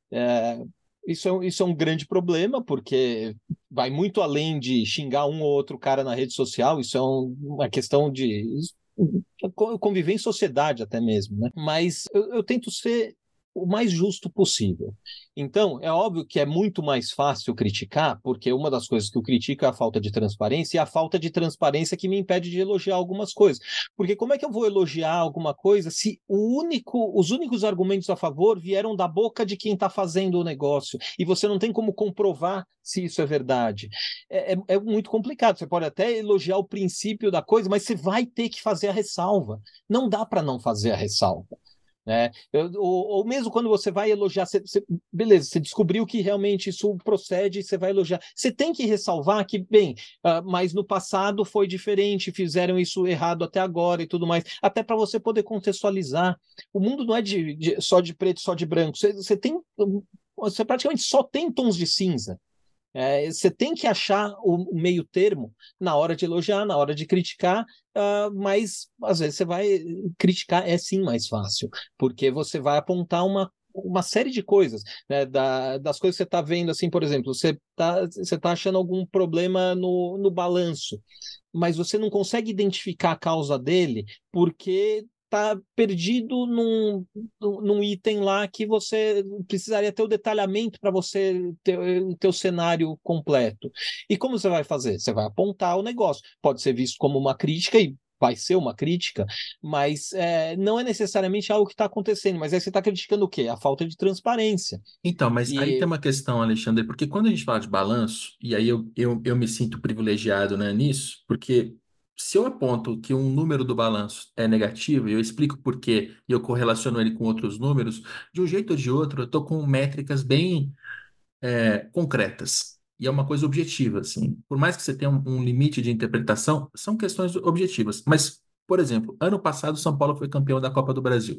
É, isso, é, isso é um grande problema, porque vai muito além de xingar um ou outro cara na rede social, isso é um, uma questão de conviver em sociedade até mesmo, né? Mas eu, eu tento ser o mais justo possível. Então, é óbvio que é muito mais fácil criticar, porque uma das coisas que eu critico é a falta de transparência, e a falta de transparência que me impede de elogiar algumas coisas. Porque como é que eu vou elogiar alguma coisa se o único, os únicos argumentos a favor vieram da boca de quem está fazendo o negócio, e você não tem como comprovar se isso é verdade? É, é, é muito complicado. Você pode até elogiar o princípio da coisa, mas você vai ter que fazer a ressalva. Não dá para não fazer a ressalva. Né? Ou, ou mesmo quando você vai elogiar, você, você, beleza, você descobriu que realmente isso procede, você vai elogiar. Você tem que ressalvar que, bem, uh, mas no passado foi diferente, fizeram isso errado até agora e tudo mais, até para você poder contextualizar. O mundo não é de, de, só de preto, só de branco. Você, você tem você praticamente só tem tons de cinza. É, você tem que achar o, o meio termo na hora de elogiar, na hora de criticar, uh, mas às vezes você vai criticar, é sim mais fácil, porque você vai apontar uma, uma série de coisas, né, da, das coisas que você está vendo, assim, por exemplo, você está você tá achando algum problema no, no balanço, mas você não consegue identificar a causa dele, porque está perdido num, num item lá que você precisaria ter o detalhamento para você ter, ter o cenário completo. E como você vai fazer? Você vai apontar o negócio. Pode ser visto como uma crítica e vai ser uma crítica, mas é, não é necessariamente algo que está acontecendo, mas aí você está criticando o quê? A falta de transparência. Então, mas aí tem E uma questão, Alexandre, porque quando a gente fala de balanço, e aí eu, eu, eu me sinto privilegiado, né, nisso, porque se eu aponto que um número do balanço é negativo, e eu explico por quê, e eu correlaciono ele com outros números, de um jeito ou de outro, eu estou com métricas bem é, concretas. E é uma coisa objetiva, assim. Por mais que você tenha um, um limite de interpretação, são questões objetivas. Mas, por exemplo, ano passado, São Paulo foi campeão da Copa do Brasil.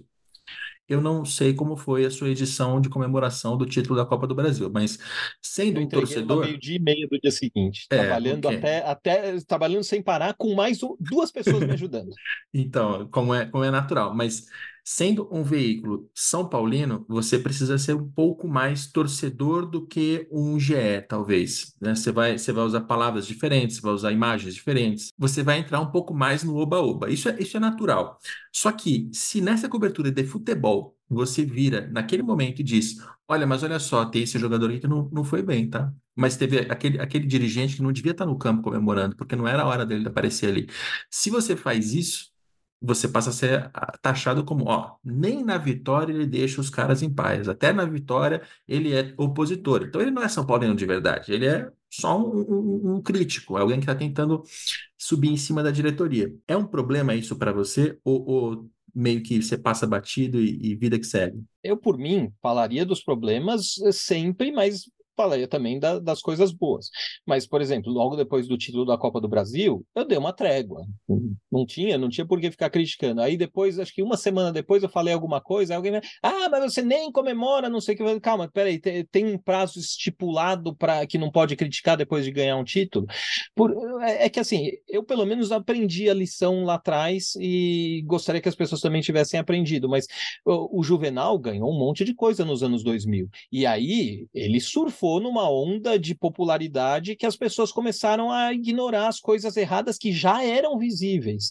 Eu não sei como foi a sua edição de comemoração do título da Copa do Brasil, mas sendo eu um entreguei ela torcedor, meio-dia e meia do dia seguinte, é, trabalhando ok. até, até trabalhando sem parar, com mais um- duas pessoas me ajudando. Então, como é, como é natural, mas sendo um veículo São Paulino, você precisa ser um pouco mais torcedor do que um G E, talvez, né? Você vai, você vai usar palavras diferentes, você vai usar imagens diferentes, você vai entrar um pouco mais no oba-oba. Isso é, isso é natural. Só que, se nessa cobertura de futebol você vira naquele momento e diz: olha, mas olha só, tem esse jogador aqui que não, não foi bem, tá? Mas teve aquele, aquele dirigente que não devia estar no campo comemorando, porque não era a hora dele de aparecer ali. Se você faz isso, você passa a ser ah, taxado como, ó, nem na vitória ele deixa os caras em paz. Até na vitória ele é opositor. Então ele não é São Paulino de verdade, ele é só um, um- um crítico, é alguém que está tentando subir em cima da diretoria. É um problema isso para você ou, ou meio que você passa batido e, e vida que segue? Eu, por mim, falaria dos problemas eh, sempre, mas falaria também da- das coisas boas. Mas, por exemplo, logo depois do título da Copa do Brasil, eu dei uma trégua. Não tinha, não tinha por que ficar criticando. Aí depois, acho que uma semana depois, eu falei alguma coisa, aí alguém me... ah, mas você nem comemora, não sei o que. Calma, peraí, tem, tem um prazo estipulado para que não pode criticar depois de ganhar um título? Por, é, é que assim, eu pelo menos aprendi a lição lá atrás e gostaria que as pessoas também tivessem aprendido, mas o, o Juvenal ganhou um monte de coisa nos anos dois mil. E aí ele surfou numa onda de popularidade que as pessoas começaram a ignorar as coisas erradas que já eram visíveis.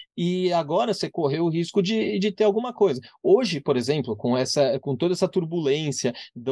E agora você correu o risco de, de ter alguma coisa. Hoje, por exemplo, com essa, com toda essa turbulência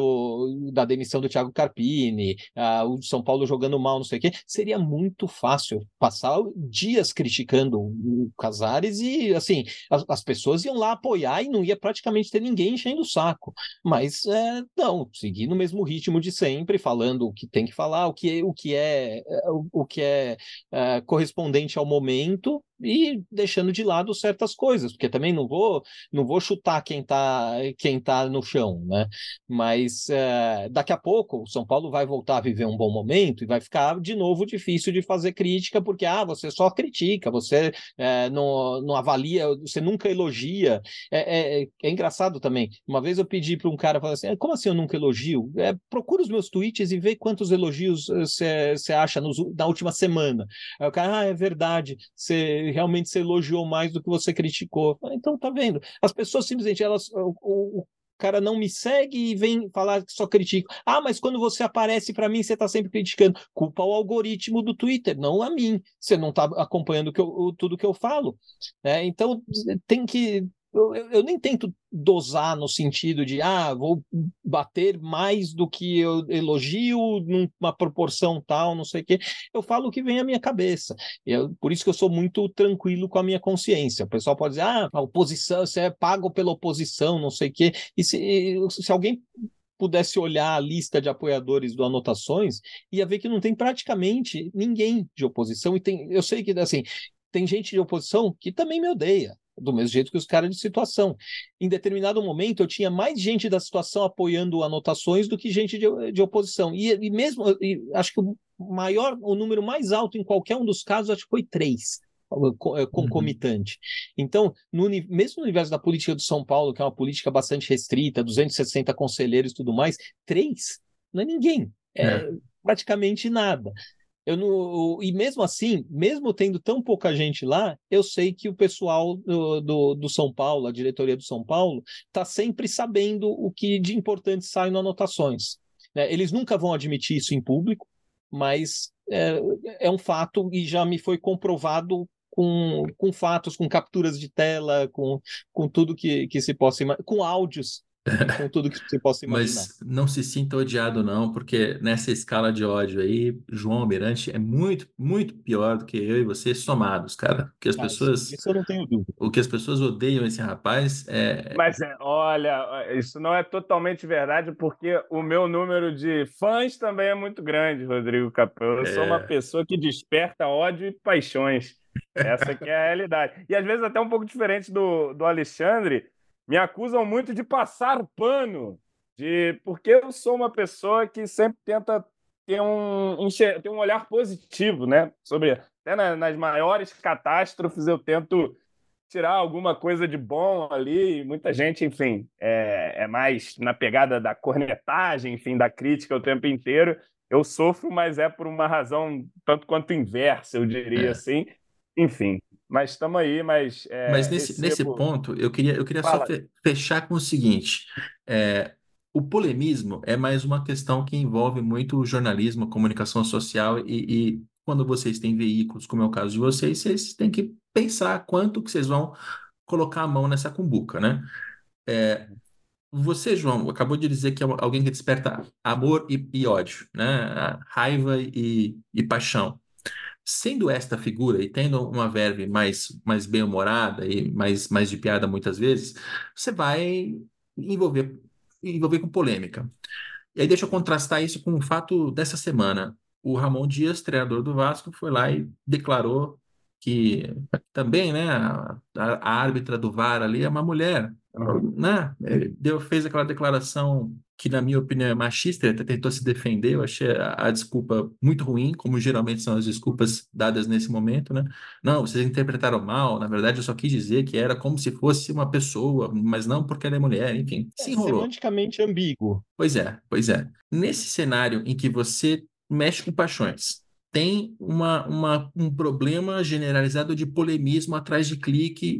do, da demissão do Thiago Carpini, ah, o São Paulo jogando mal, não sei o quê, seria muito fácil passar dias criticando o Casares e, assim, as, as pessoas iam lá apoiar e não ia praticamente ter ninguém enchendo o saco. Mas, é, não, seguir no mesmo ritmo de sempre, falando o que tem que falar, o que, o que é, o, o que é, é correspondente ao momento e deixando de lado certas coisas, porque também não vou não vou chutar quem está quem tá no chão, né? Mas é, daqui a pouco o São Paulo vai voltar a viver um bom momento e vai ficar de novo difícil de fazer crítica, porque ah, você só critica, você é, não, não avalia, você nunca elogia. É, é, é engraçado também. Uma vez eu pedi para um cara falar assim: como assim eu nunca elogio? É, procura os meus tweets e vê quantos elogios você acha nos, na última semana. Aí o cara, ah, é verdade, você realmente se elogiou mais do que você criticou. Então, tá vendo? As pessoas simplesmente, elas, o, o cara não me segue e vem falar que só critico. Ah, mas quando você aparece para mim, você tá sempre criticando. Culpa ao algoritmo do Twitter, não a mim. Você não tá acompanhando que eu, tudo que eu falo. Né? Então, tem que... Eu, eu, eu nem tento dosar no sentido de, ah, vou bater mais do que eu elogio numa proporção tal, não sei o quê. Eu falo o que vem à minha cabeça. Eu, por isso que eu sou muito tranquilo com a minha consciência. O pessoal pode dizer, ah, a oposição, você é pago pela oposição, não sei o quê. E se, se alguém pudesse olhar a lista de apoiadores do Anotações, ia ver que não tem praticamente ninguém de oposição. E tem, eu sei que, assim, tem gente de oposição que também me odeia, do mesmo jeito que os caras de situação. Em determinado momento, eu tinha mais gente da situação apoiando Anotações do que gente de, de oposição. E, e mesmo, e acho que o maior, o número mais alto em qualquer um dos casos, acho que foi três. concomitante. Uhum. Então, no, mesmo no universo da política do São Paulo, que é uma política bastante restrita, duzentos e sessenta conselheiros e tudo mais, três não é ninguém, é, é. praticamente nada. Eu não, e mesmo assim, mesmo tendo tão pouca gente lá, eu sei que o pessoal do, do, do São Paulo, a diretoria do São Paulo, está sempre sabendo o que de importante sai nas anotações. Né? Eles nunca vão admitir isso em público, mas é, é um fato e já me foi comprovado com, com fatos, com capturas de tela, com, com tudo que, que se possa imaginar, com áudios. Com tudo que você possa imaginar. Mas não se sinta odiado, não, porque nessa escala de ódio aí, João Almirante é muito, muito pior do que eu e você somados, cara. Porque as ah, pessoas. Isso, isso eu não tenho dúvida. O que as pessoas odeiam esse rapaz é. Mas é, olha, isso não é totalmente verdade, porque o meu número de fãs também é muito grande, Rodrigo Capel. Eu é... sou uma pessoa que desperta ódio e paixões. Essa que é a realidade. E às vezes até um pouco diferente do, do Alexandre. Me acusam muito de passar pano, de porque eu sou uma pessoa que sempre tenta ter um, ter um olhar positivo, né? Sobre, até na, nas maiores catástrofes eu tento tirar alguma coisa de bom ali. Muita gente, enfim, é, é mais na pegada da cornetagem, enfim, da crítica o tempo inteiro. Eu sofro, mas é por uma razão tanto quanto inversa, eu diria é. assim. Enfim. Mas estamos aí, mas... É, mas nesse, recebo... nesse ponto, eu queria, eu queria só fe fechar com o seguinte. É, o polemismo é mais uma questão que envolve muito o jornalismo, a comunicação social, e, e quando vocês têm veículos, como é o caso de vocês, vocês têm que pensar quanto que vocês vão colocar a mão nessa cumbuca, né? É, você, João, acabou de dizer que é alguém que desperta amor e, e ódio, né? Raiva e, e paixão. Sendo esta figura e tendo uma verve mais, mais bem-humorada e mais, mais de piada muitas vezes, você vai envolver, envolver com polêmica. E aí deixa eu contrastar isso com o fato dessa semana. O Ramon Dias, treinador do Vasco, foi lá e declarou que também, né, a, a árbitra do V A R ali é uma mulher, né? Ele deu, fez aquela declaração que, na minha opinião, é machista, ele até tentou se defender. Eu achei a, a desculpa muito ruim, como geralmente são as desculpas dadas nesse momento, né? Não, vocês interpretaram mal, na verdade eu só quis dizer que era como se fosse uma pessoa, mas não porque ela é mulher, enfim, é, se enrolou. Semanticamente ambíguo. Pois é, pois é. Nesse cenário em que você mexe com paixões, tem uma, uma, um problema generalizado de polemismo atrás de clique,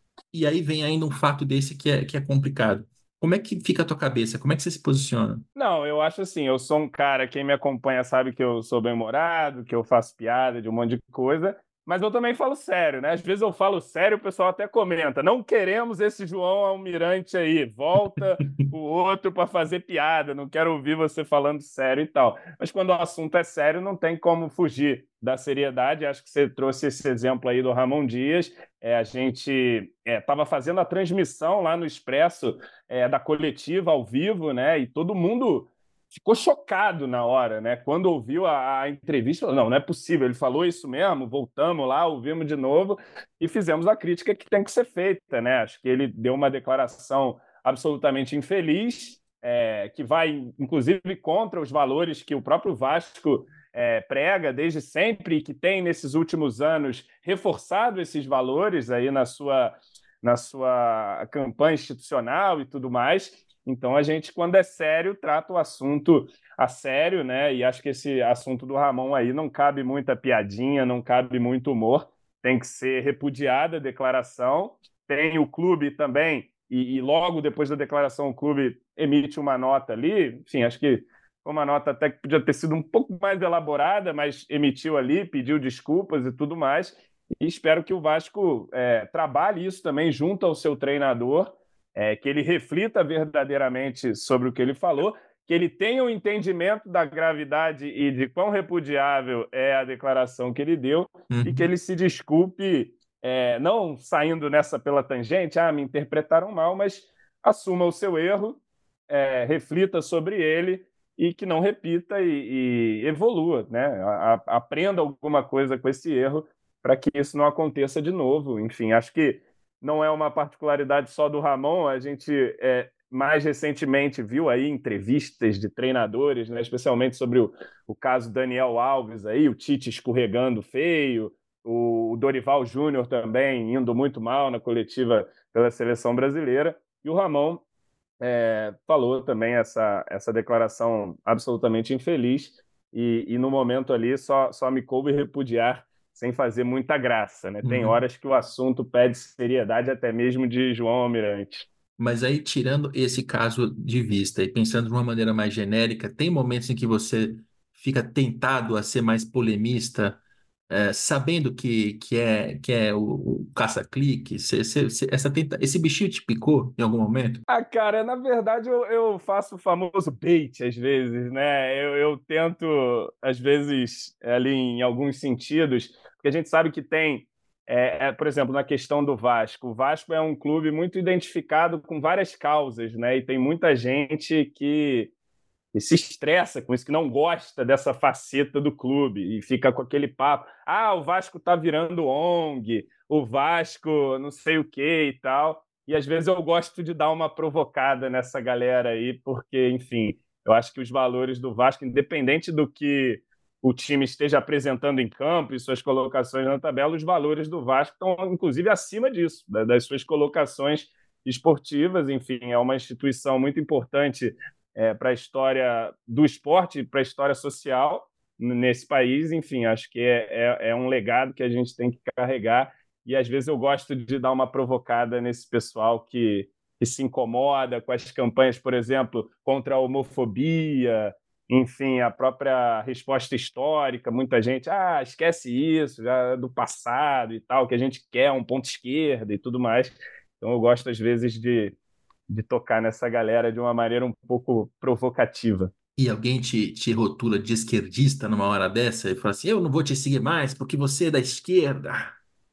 e aí vem ainda um fato desse que é, que é complicado. Como é que fica a tua cabeça? Como é que você se posiciona? Não, eu acho assim, eu sou um cara, quem me acompanha sabe que eu sou bem-humorado, que eu faço piada de um monte de coisa, mas eu também falo sério, né? Às vezes eu falo sério, o pessoal até comenta, não queremos esse João Almirante aí, volta o outro para fazer piada, não quero ouvir você falando sério e tal. Mas quando o assunto é sério, não tem como fugir da seriedade. Acho que você trouxe esse exemplo aí do Ramon Dias. É, a gente estava é, fazendo a transmissão lá no Expresso é, da coletiva ao vivo, né? E todo mundo ficou chocado na hora, né? Quando ouviu a, a entrevista, falou, não, não é possível, ele falou isso mesmo, voltamos lá, ouvimos de novo e fizemos a crítica que tem que ser feita, né? Acho que ele deu uma declaração absolutamente infeliz, é, que vai, inclusive, contra os valores que o próprio Vasco é, prega desde sempre e que tem, nesses últimos anos, reforçado esses valores aí na sua, na sua campanha institucional e tudo mais. Então, a gente, quando é sério, trata o assunto a sério, né? E acho que esse assunto do Ramon aí não cabe muita piadinha, não cabe muito humor, tem que ser repudiada a declaração. Tem o clube também, e, e logo depois da declaração o clube emite uma nota ali, enfim, acho que foi uma nota até que podia ter sido um pouco mais elaborada, mas emitiu ali, pediu desculpas e tudo mais, e espero que o Vasco é, trabalhe isso também junto ao seu treinador, É, que ele reflita verdadeiramente sobre o que ele falou, que ele tenha um entendimento da gravidade e de quão repudiável é a declaração que ele deu, uhum. e que ele se desculpe, é, não saindo nessa pela tangente, ah, me interpretaram mal, mas assuma o seu erro, é, reflita sobre ele e que não repita e, e evolua, né? A, a, aprenda alguma coisa com esse erro para que isso não aconteça de novo. Enfim, acho que não é uma particularidade só do Ramon, a gente é, mais recentemente viu aí entrevistas de treinadores, né, especialmente sobre o, o caso Daniel Alves, aí, o Tite escorregando feio, o, o Dorival Júnior também indo muito mal na coletiva pela seleção brasileira, e o Ramon é, falou também essa, essa declaração absolutamente infeliz, e, e no momento ali só, só me coube repudiar sem fazer muita graça, né? Tem Uhum. horas que o assunto pede seriedade até mesmo de João Almirante. Mas aí, tirando esse caso de vista e pensando de uma maneira mais genérica, tem momentos em que você fica tentado a ser mais polemista, é, sabendo que, que é, que é o, o caça-clique? Cê- cê- cê- essa tenta... Esse bichinho te picou em algum momento? Ah, cara, na verdade eu, eu faço o famoso bait às vezes, né? Eu, eu tento, às vezes, ali em alguns sentidos, porque a gente sabe que tem, é, é, por exemplo, na questão do Vasco. O Vasco é um clube muito identificado com várias causas, né? E tem muita gente que, que se estressa com isso, que não gosta dessa faceta do clube e fica com aquele papo: ah, o Vasco tá virando O N G, o Vasco não sei o que e tal. E às vezes eu gosto de dar uma provocada nessa galera aí, porque, enfim, eu acho que os valores do Vasco, independente do que o time esteja apresentando em campo e suas colocações na tabela, os valores do Vasco estão, inclusive, acima disso, das suas colocações esportivas. Enfim, é uma instituição muito importante é, para a história do esporte, para a história social nesse país. Enfim, acho que é, é, é um legado que a gente tem que carregar, e às vezes eu gosto de dar uma provocada nesse pessoal que, que se incomoda com as campanhas, por exemplo, contra a homofobia, enfim, a própria resposta histórica. Muita gente, ah, esquece isso, já é do passado e tal, que a gente quer um ponto esquerda e tudo mais. Então eu gosto, às vezes, de, de tocar nessa galera de uma maneira um pouco provocativa. E alguém te, te rotula de esquerdista numa hora dessa e fala assim: eu não vou te seguir mais porque você é da esquerda.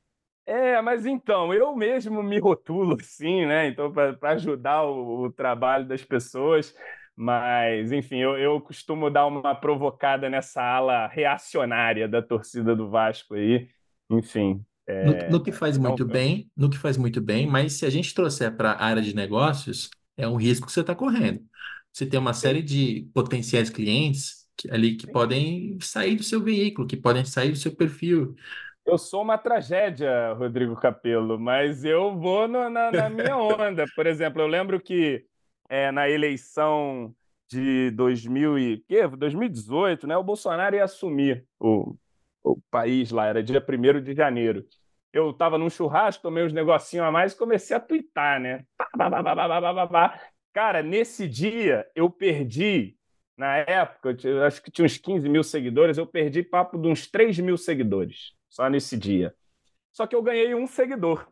É, mas então, eu mesmo me rotulo assim, né? Então, para ajudar o, o trabalho das pessoas, mas, enfim, eu, eu costumo dar uma provocada nessa ala reacionária da torcida do Vasco aí. Enfim, No, é, no que faz não, muito bem, no que faz muito bem, mas se a gente trouxer para a área de negócios, é um risco que você está correndo. Você tem uma série sim, de potenciais clientes que- ali que sim. podem sair do seu veículo, que podem sair do seu perfil. Eu sou uma tragédia, Rodrigo Capello, mas eu vou no- na, na minha onda. Por exemplo, eu lembro que é, na eleição de dois mil e, quê? dois mil e dezoito, né, o Bolsonaro ia assumir o, o país lá, era dia primeiro de janeiro. Eu estava num churrasco, tomei uns negocinhos a mais e comecei a tuitar, né? Pá, pá, pá, pá, pá, pá, pá, pá. Cara, nesse dia eu perdi, na época, eu tinha- eu acho que tinha uns quinze mil seguidores, eu perdi papo de uns três mil seguidores só nesse dia. Só que eu ganhei um seguidor,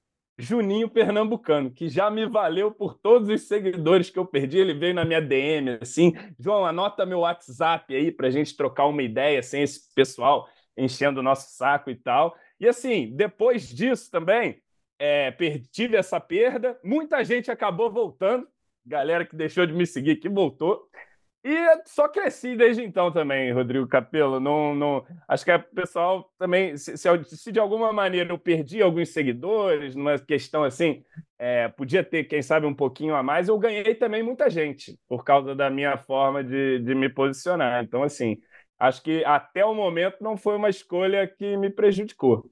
Juninho Pernambucano, que já me valeu por todos os seguidores que eu perdi. Ele veio na minha D M assim: João, anota meu WhatsApp aí pra gente trocar uma ideia sem esse pessoal enchendo o nosso saco e tal. E assim, depois disso também, é, tive essa perda. Muita gente acabou voltando, galera que deixou de me seguir que voltou. E só cresci desde então também, Rodrigo Capello. Não, não, acho que o pessoal também, se, se, se de alguma maneira eu perdi alguns seguidores, numa questão assim, é, podia ter, quem sabe, um pouquinho a mais, eu ganhei também muita gente, por causa da minha forma de, de me posicionar. Então, assim, acho que até o momento não foi uma escolha que me prejudicou.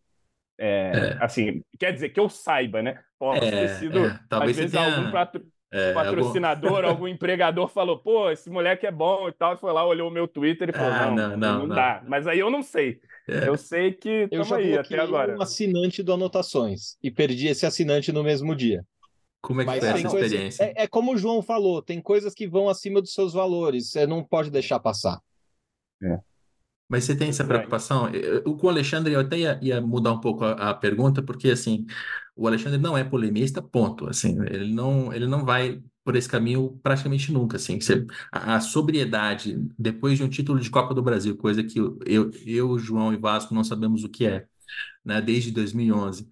É, É, assim, quer dizer, que eu saiba, né? Posso ter é, sido, é. às Talvez você vezes, algum tenha patro- é, algum... patrocinador, algum empregador falou: pô, esse moleque é bom e tal. E foi lá, olhou o meu Twitter e falou: Ah, não, não, não, não, não não. dá. Mas aí eu não sei. Eu É, sei que Eu estamos já aí até bloqueei um agora. assinante do Anotações e perdi esse assinante no mesmo dia. como é que foi Mas É, tem essa não. coisas. experiência? É, é como o João falou, tem coisas que vão acima dos seus valores. Você não pode deixar passar. É, Mas você tem essa pois é. preocupação? Eu- eu- Com o Alexandre, eu até ia, ia mudar um pouco a, a pergunta, porque assim, o Alexandre não é polemista, ponto. Assim, ele não, ele não vai por esse caminho praticamente nunca. Assim, Você- a, a sobriedade depois de um título de Copa do Brasil, coisa que eu, eu, eu, João e Vasco não sabemos o que é, né, desde dois mil e onze,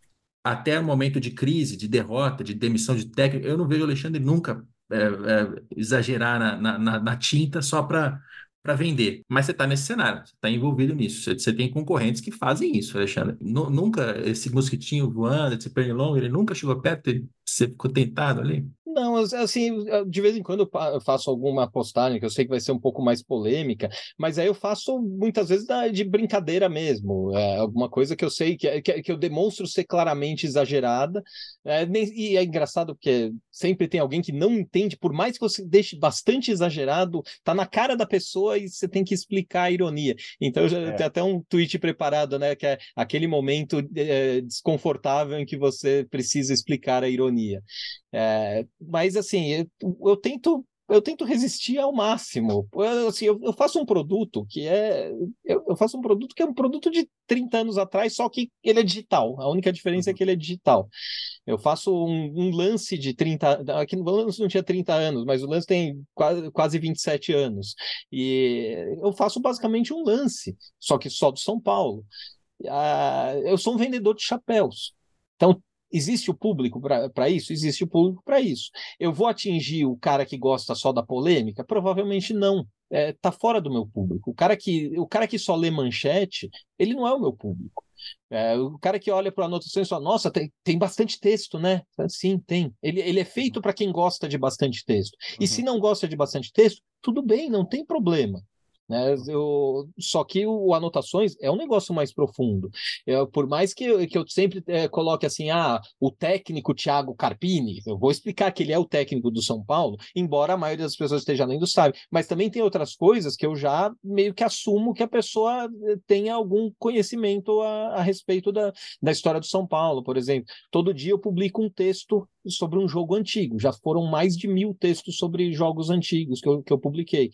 até o momento de crise, de derrota, de demissão de técnico, eu não vejo o Alexandre nunca é, é, exagerar na, na, na- na tinta só para para vender. Mas você está nesse cenário, você está envolvido nisso. Você, você tem concorrentes que fazem isso, Alexandre. Nu- nunca esse mosquitinho voando, esse pernilongo, ele nunca chegou perto, e você ficou tentado ali. Não, assim, de vez em quando eu faço alguma postagem que eu sei que vai ser um pouco mais polêmica, mas aí eu faço muitas vezes de brincadeira mesmo, é, alguma coisa que eu sei que, que, que eu demonstro ser claramente exagerada, é, e é engraçado porque sempre tem alguém que não entende, por mais que você deixe bastante exagerado, tá na cara da pessoa e você tem que explicar a ironia. Então eu já é. tenho até um tweet preparado, né, que é aquele momento é, desconfortável em que você precisa explicar a ironia. É, mas assim, eu, eu tento eu tento resistir ao máximo. Eu, assim, eu, eu faço um produto que é eu, eu faço um produto que é um produto de trinta anos atrás, só que ele é digital. A única diferença uhum. é que ele é digital. Eu faço um, um lance de trinta, aqui no lance não tinha trinta anos, mas o lance tem quase, quase vinte e sete anos. E eu faço basicamente um lance, só que só do São Paulo. Ah, eu sou um vendedor de chapéus. Então, existe o público para isso? Existe o público para isso. Eu vou atingir o cara que gosta só da polêmica? Provavelmente não. É, tá fora do meu público. O cara que, o cara que só lê manchete, ele não é o meu público. É, o cara que olha para a anotação e fala, nossa, tem, tem bastante texto, né? Sim, tem. Ele, ele é feito para quem gosta de bastante texto. E uhum. se não gosta de bastante texto, tudo bem, não tem problema. Né? Eu, só que o, o Anotações é um negócio mais profundo. Eu, por mais que eu, que eu sempre é, coloque assim, ah, o técnico Thiago Carpini, eu vou explicar que ele é o técnico do São Paulo, embora a maioria das pessoas esteja lendo sabe, mas também tem outras coisas que eu já meio que assumo que a pessoa tenha algum conhecimento a, a respeito da, da história do São Paulo, por exemplo. Todo dia eu publico um texto sobre um jogo antigo, já foram mais de mil textos sobre jogos antigos que eu, que eu publiquei.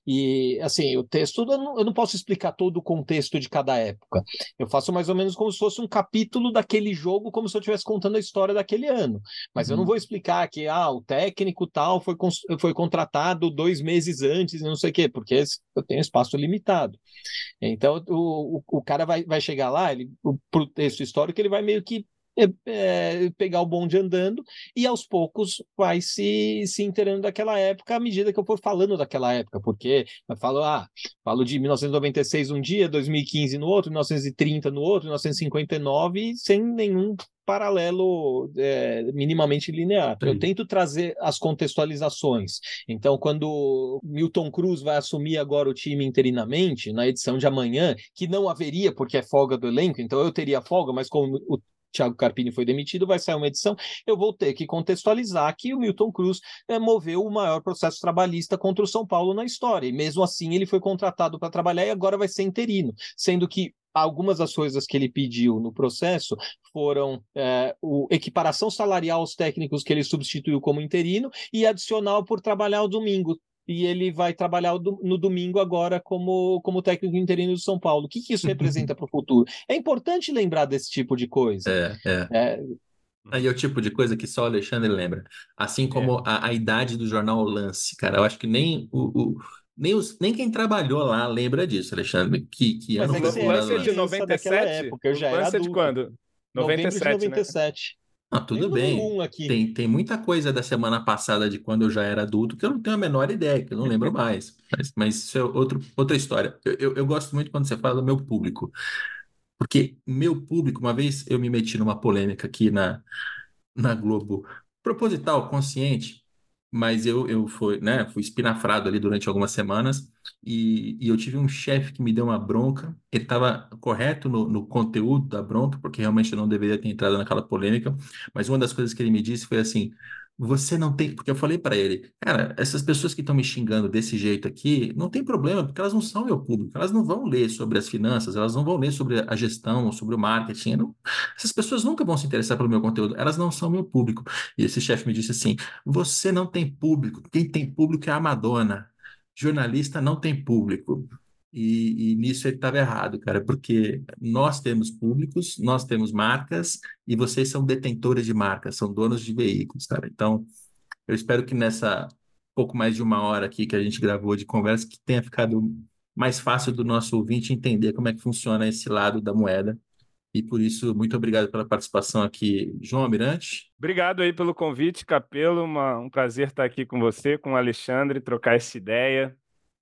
E, assim, o texto, eu não, eu não posso explicar todo o contexto de cada época. Eu faço mais ou menos como se fosse um capítulo daquele jogo, como se eu estivesse contando a história daquele ano. Mas uhum. eu não vou explicar que ah, o técnico tal foi, foi contratado dois meses antes, não sei o quê, porque eu tenho espaço limitado. Então, o, o, o cara vai, vai chegar lá, ele, pro texto histórico, ele vai meio que É, é, pegar o bonde andando e aos poucos vai se, se inteirando daquela época à medida que eu for falando daquela época, porque eu falo, ah, falo de mil novecentos e noventa e seis um dia, dois mil e quinze no outro, mil novecentos e trinta no outro, mil novecentos e cinquenta e nove, sem nenhum paralelo é, minimamente linear. Sim. Eu tento trazer as contextualizações. Então, quando Milton Cruz vai assumir agora o time interinamente, na edição de amanhã, que não haveria porque é folga do elenco, então eu teria folga, mas como o Thiago Carpini foi demitido, vai sair uma edição, eu vou ter que contextualizar que o Milton Cruz é, moveu o maior processo trabalhista contra o São Paulo na história, e mesmo assim ele foi contratado para trabalhar e agora vai ser interino, sendo que algumas das coisas que ele pediu no processo foram é, o equiparação salarial aos técnicos que ele substituiu como interino e adicional por trabalhar ao domingo. E ele vai trabalhar no domingo agora como, como técnico interino do São Paulo. O que, que isso representa para o futuro? É importante lembrar desse tipo de coisa. É, é. é... Aí é o tipo de coisa que só o Alexandre lembra. Assim como é. a, a idade do jornal Lance, cara. Eu acho que nem o... o... Nem, os, nem quem trabalhou lá lembra disso, Alexandre. Que, que Mas é que o lance é de noventa e sete? Época, eu já o lance era é de quando? noventa e sete, novembro de noventa e sete. Né? Ah, tudo bem. Um aqui. Tem, tem muita coisa da semana passada de quando eu já era adulto que eu não tenho a menor ideia, que eu não lembro mais. Mas, mas isso é outro, outra história. Eu, eu, eu gosto muito quando você fala do meu público. Porque meu público, uma vez eu me meti numa polêmica aqui na, na Globo, proposital, consciente, mas eu, eu fui, né, fui espinafrado ali durante algumas semanas e, e eu tive um chefe que me deu uma bronca. Ele estava correto no, no conteúdo da bronca, porque realmente eu não deveria ter entrado naquela polêmica, mas uma das coisas que ele me disse foi assim: você não tem, porque eu falei para ele, cara, essas pessoas que estão me xingando desse jeito aqui, não tem problema, porque elas não são meu público, elas não vão ler sobre as finanças, elas não vão ler sobre a gestão, sobre o marketing, não, essas pessoas nunca vão se interessar pelo meu conteúdo, elas não são meu público. E esse chefe me disse assim: você não tem público, quem tem público é a Madonna, jornalista não tem público. E, e nisso ele estava errado, cara, porque nós temos públicos, nós temos marcas e vocês são detentores de marcas, são donos de veículos, cara. Então, eu espero que nessa pouco mais de uma hora aqui que a gente gravou de conversa, que tenha ficado mais fácil do nosso ouvinte entender como é que funciona esse lado da moeda. E por isso, muito obrigado pela participação aqui, João Almirante. Obrigado aí pelo convite, Capelo. Uma, um prazer estar aqui com você, com o Alexandre, trocar essa ideia.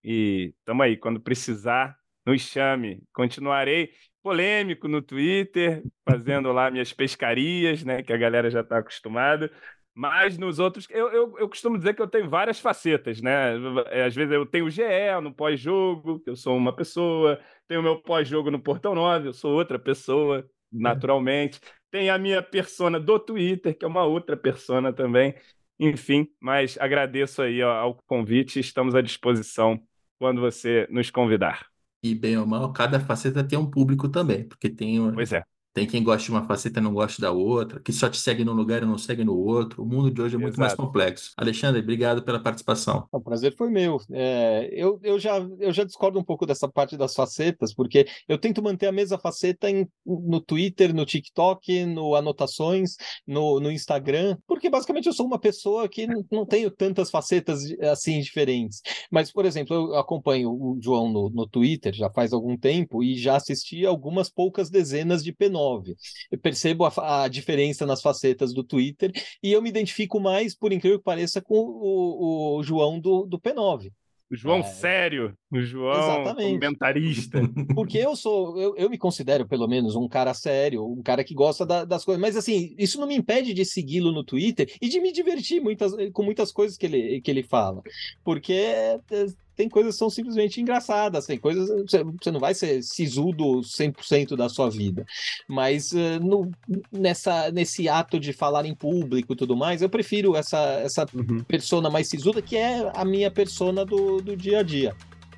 E tamo aí, quando precisar, nos chame. Continuarei polêmico no Twitter, fazendo lá minhas pescarias, né, que a galera já está acostumada, Mas nos outros, eu, eu, eu costumo dizer que eu tenho várias facetas, né? Às vezes eu tenho o G E no pós-jogo, que eu sou uma pessoa, tenho o meu pós-jogo no Portão nove, eu sou outra pessoa, naturalmente. Tem a minha persona do Twitter, que é uma outra persona também. Enfim, mas agradeço aí ó, ao convite, estamos à disposição quando você nos convidar. E bem ou mal, cada faceta tem um público também, porque tem, Pois é. tem quem gosta de uma faceta e não gosta da outra, que só te segue num lugar e não segue no outro. O mundo de hoje é muito Exato. mais complexo. Alexandre, obrigado pela participação. O prazer foi meu. É, eu, eu, já, eu já discordo um pouco dessa parte das facetas, porque eu tento manter a mesma faceta em, no Twitter, no TikTok, no Anotações, no, no Instagram, porque basicamente eu sou uma pessoa que não, não tenho tantas facetas assim diferentes. Mas, por exemplo, eu acompanho o João no, no Twitter já faz algum tempo e já assisti algumas poucas dezenas de P nove. Eu percebo a, a diferença nas facetas do Twitter e eu me identifico mais, por incrível que pareça, com o, o João do, do P nove. O João é... sério, o João Exatamente. comentarista. Porque eu sou, eu, eu me considero pelo menos um cara sério, um cara que gosta da, das coisas, mas assim, isso não me impede de segui-lo no Twitter e de me divertir muitas, com muitas coisas que ele, que ele fala, porque é, tem coisas que são simplesmente engraçadas, tem coisas, você não vai ser sisudo cem por cento da sua vida, mas uh, no, nessa, nesse ato de falar em público e tudo mais, eu prefiro essa, essa uhum. persona mais sisuda, que é a minha persona do, do dia a dia.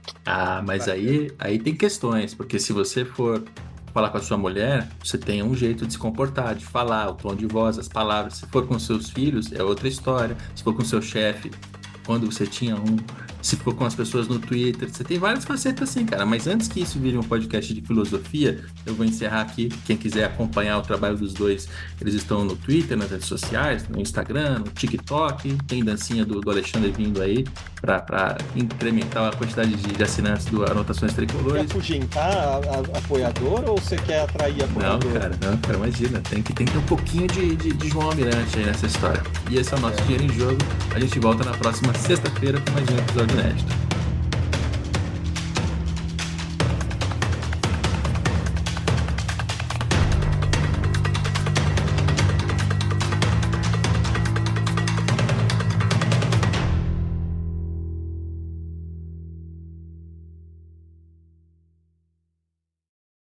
Ah, mas aí, aí tem questões, porque se você for falar com a sua mulher, você tem um jeito de se comportar, de falar, o tom de voz, as palavras. Se for com seus filhos, é outra história. Se for com seu chefe, quando você tinha um... Se for com as pessoas no Twitter, você tem várias facetas assim, cara. Mas antes que isso vire um podcast de filosofia, eu vou encerrar aqui. Quem quiser acompanhar o trabalho dos dois, eles estão no Twitter, nas redes sociais, no Instagram, no TikTok. Tem dancinha do, do Alexandre vindo aí para incrementar a quantidade de, de assinantes do Anotações Tricolores. Quer afugentar a, a, apoiador ou você quer atrair apoiador? Não, cara, não, cara, imagina. Tem que, tem que ter um pouquinho de, de, de João Almirante aí nessa história. E esse é o nosso é. Dinheiro em Jogo. A gente volta na próxima sexta-feira com mais um episódio inédito.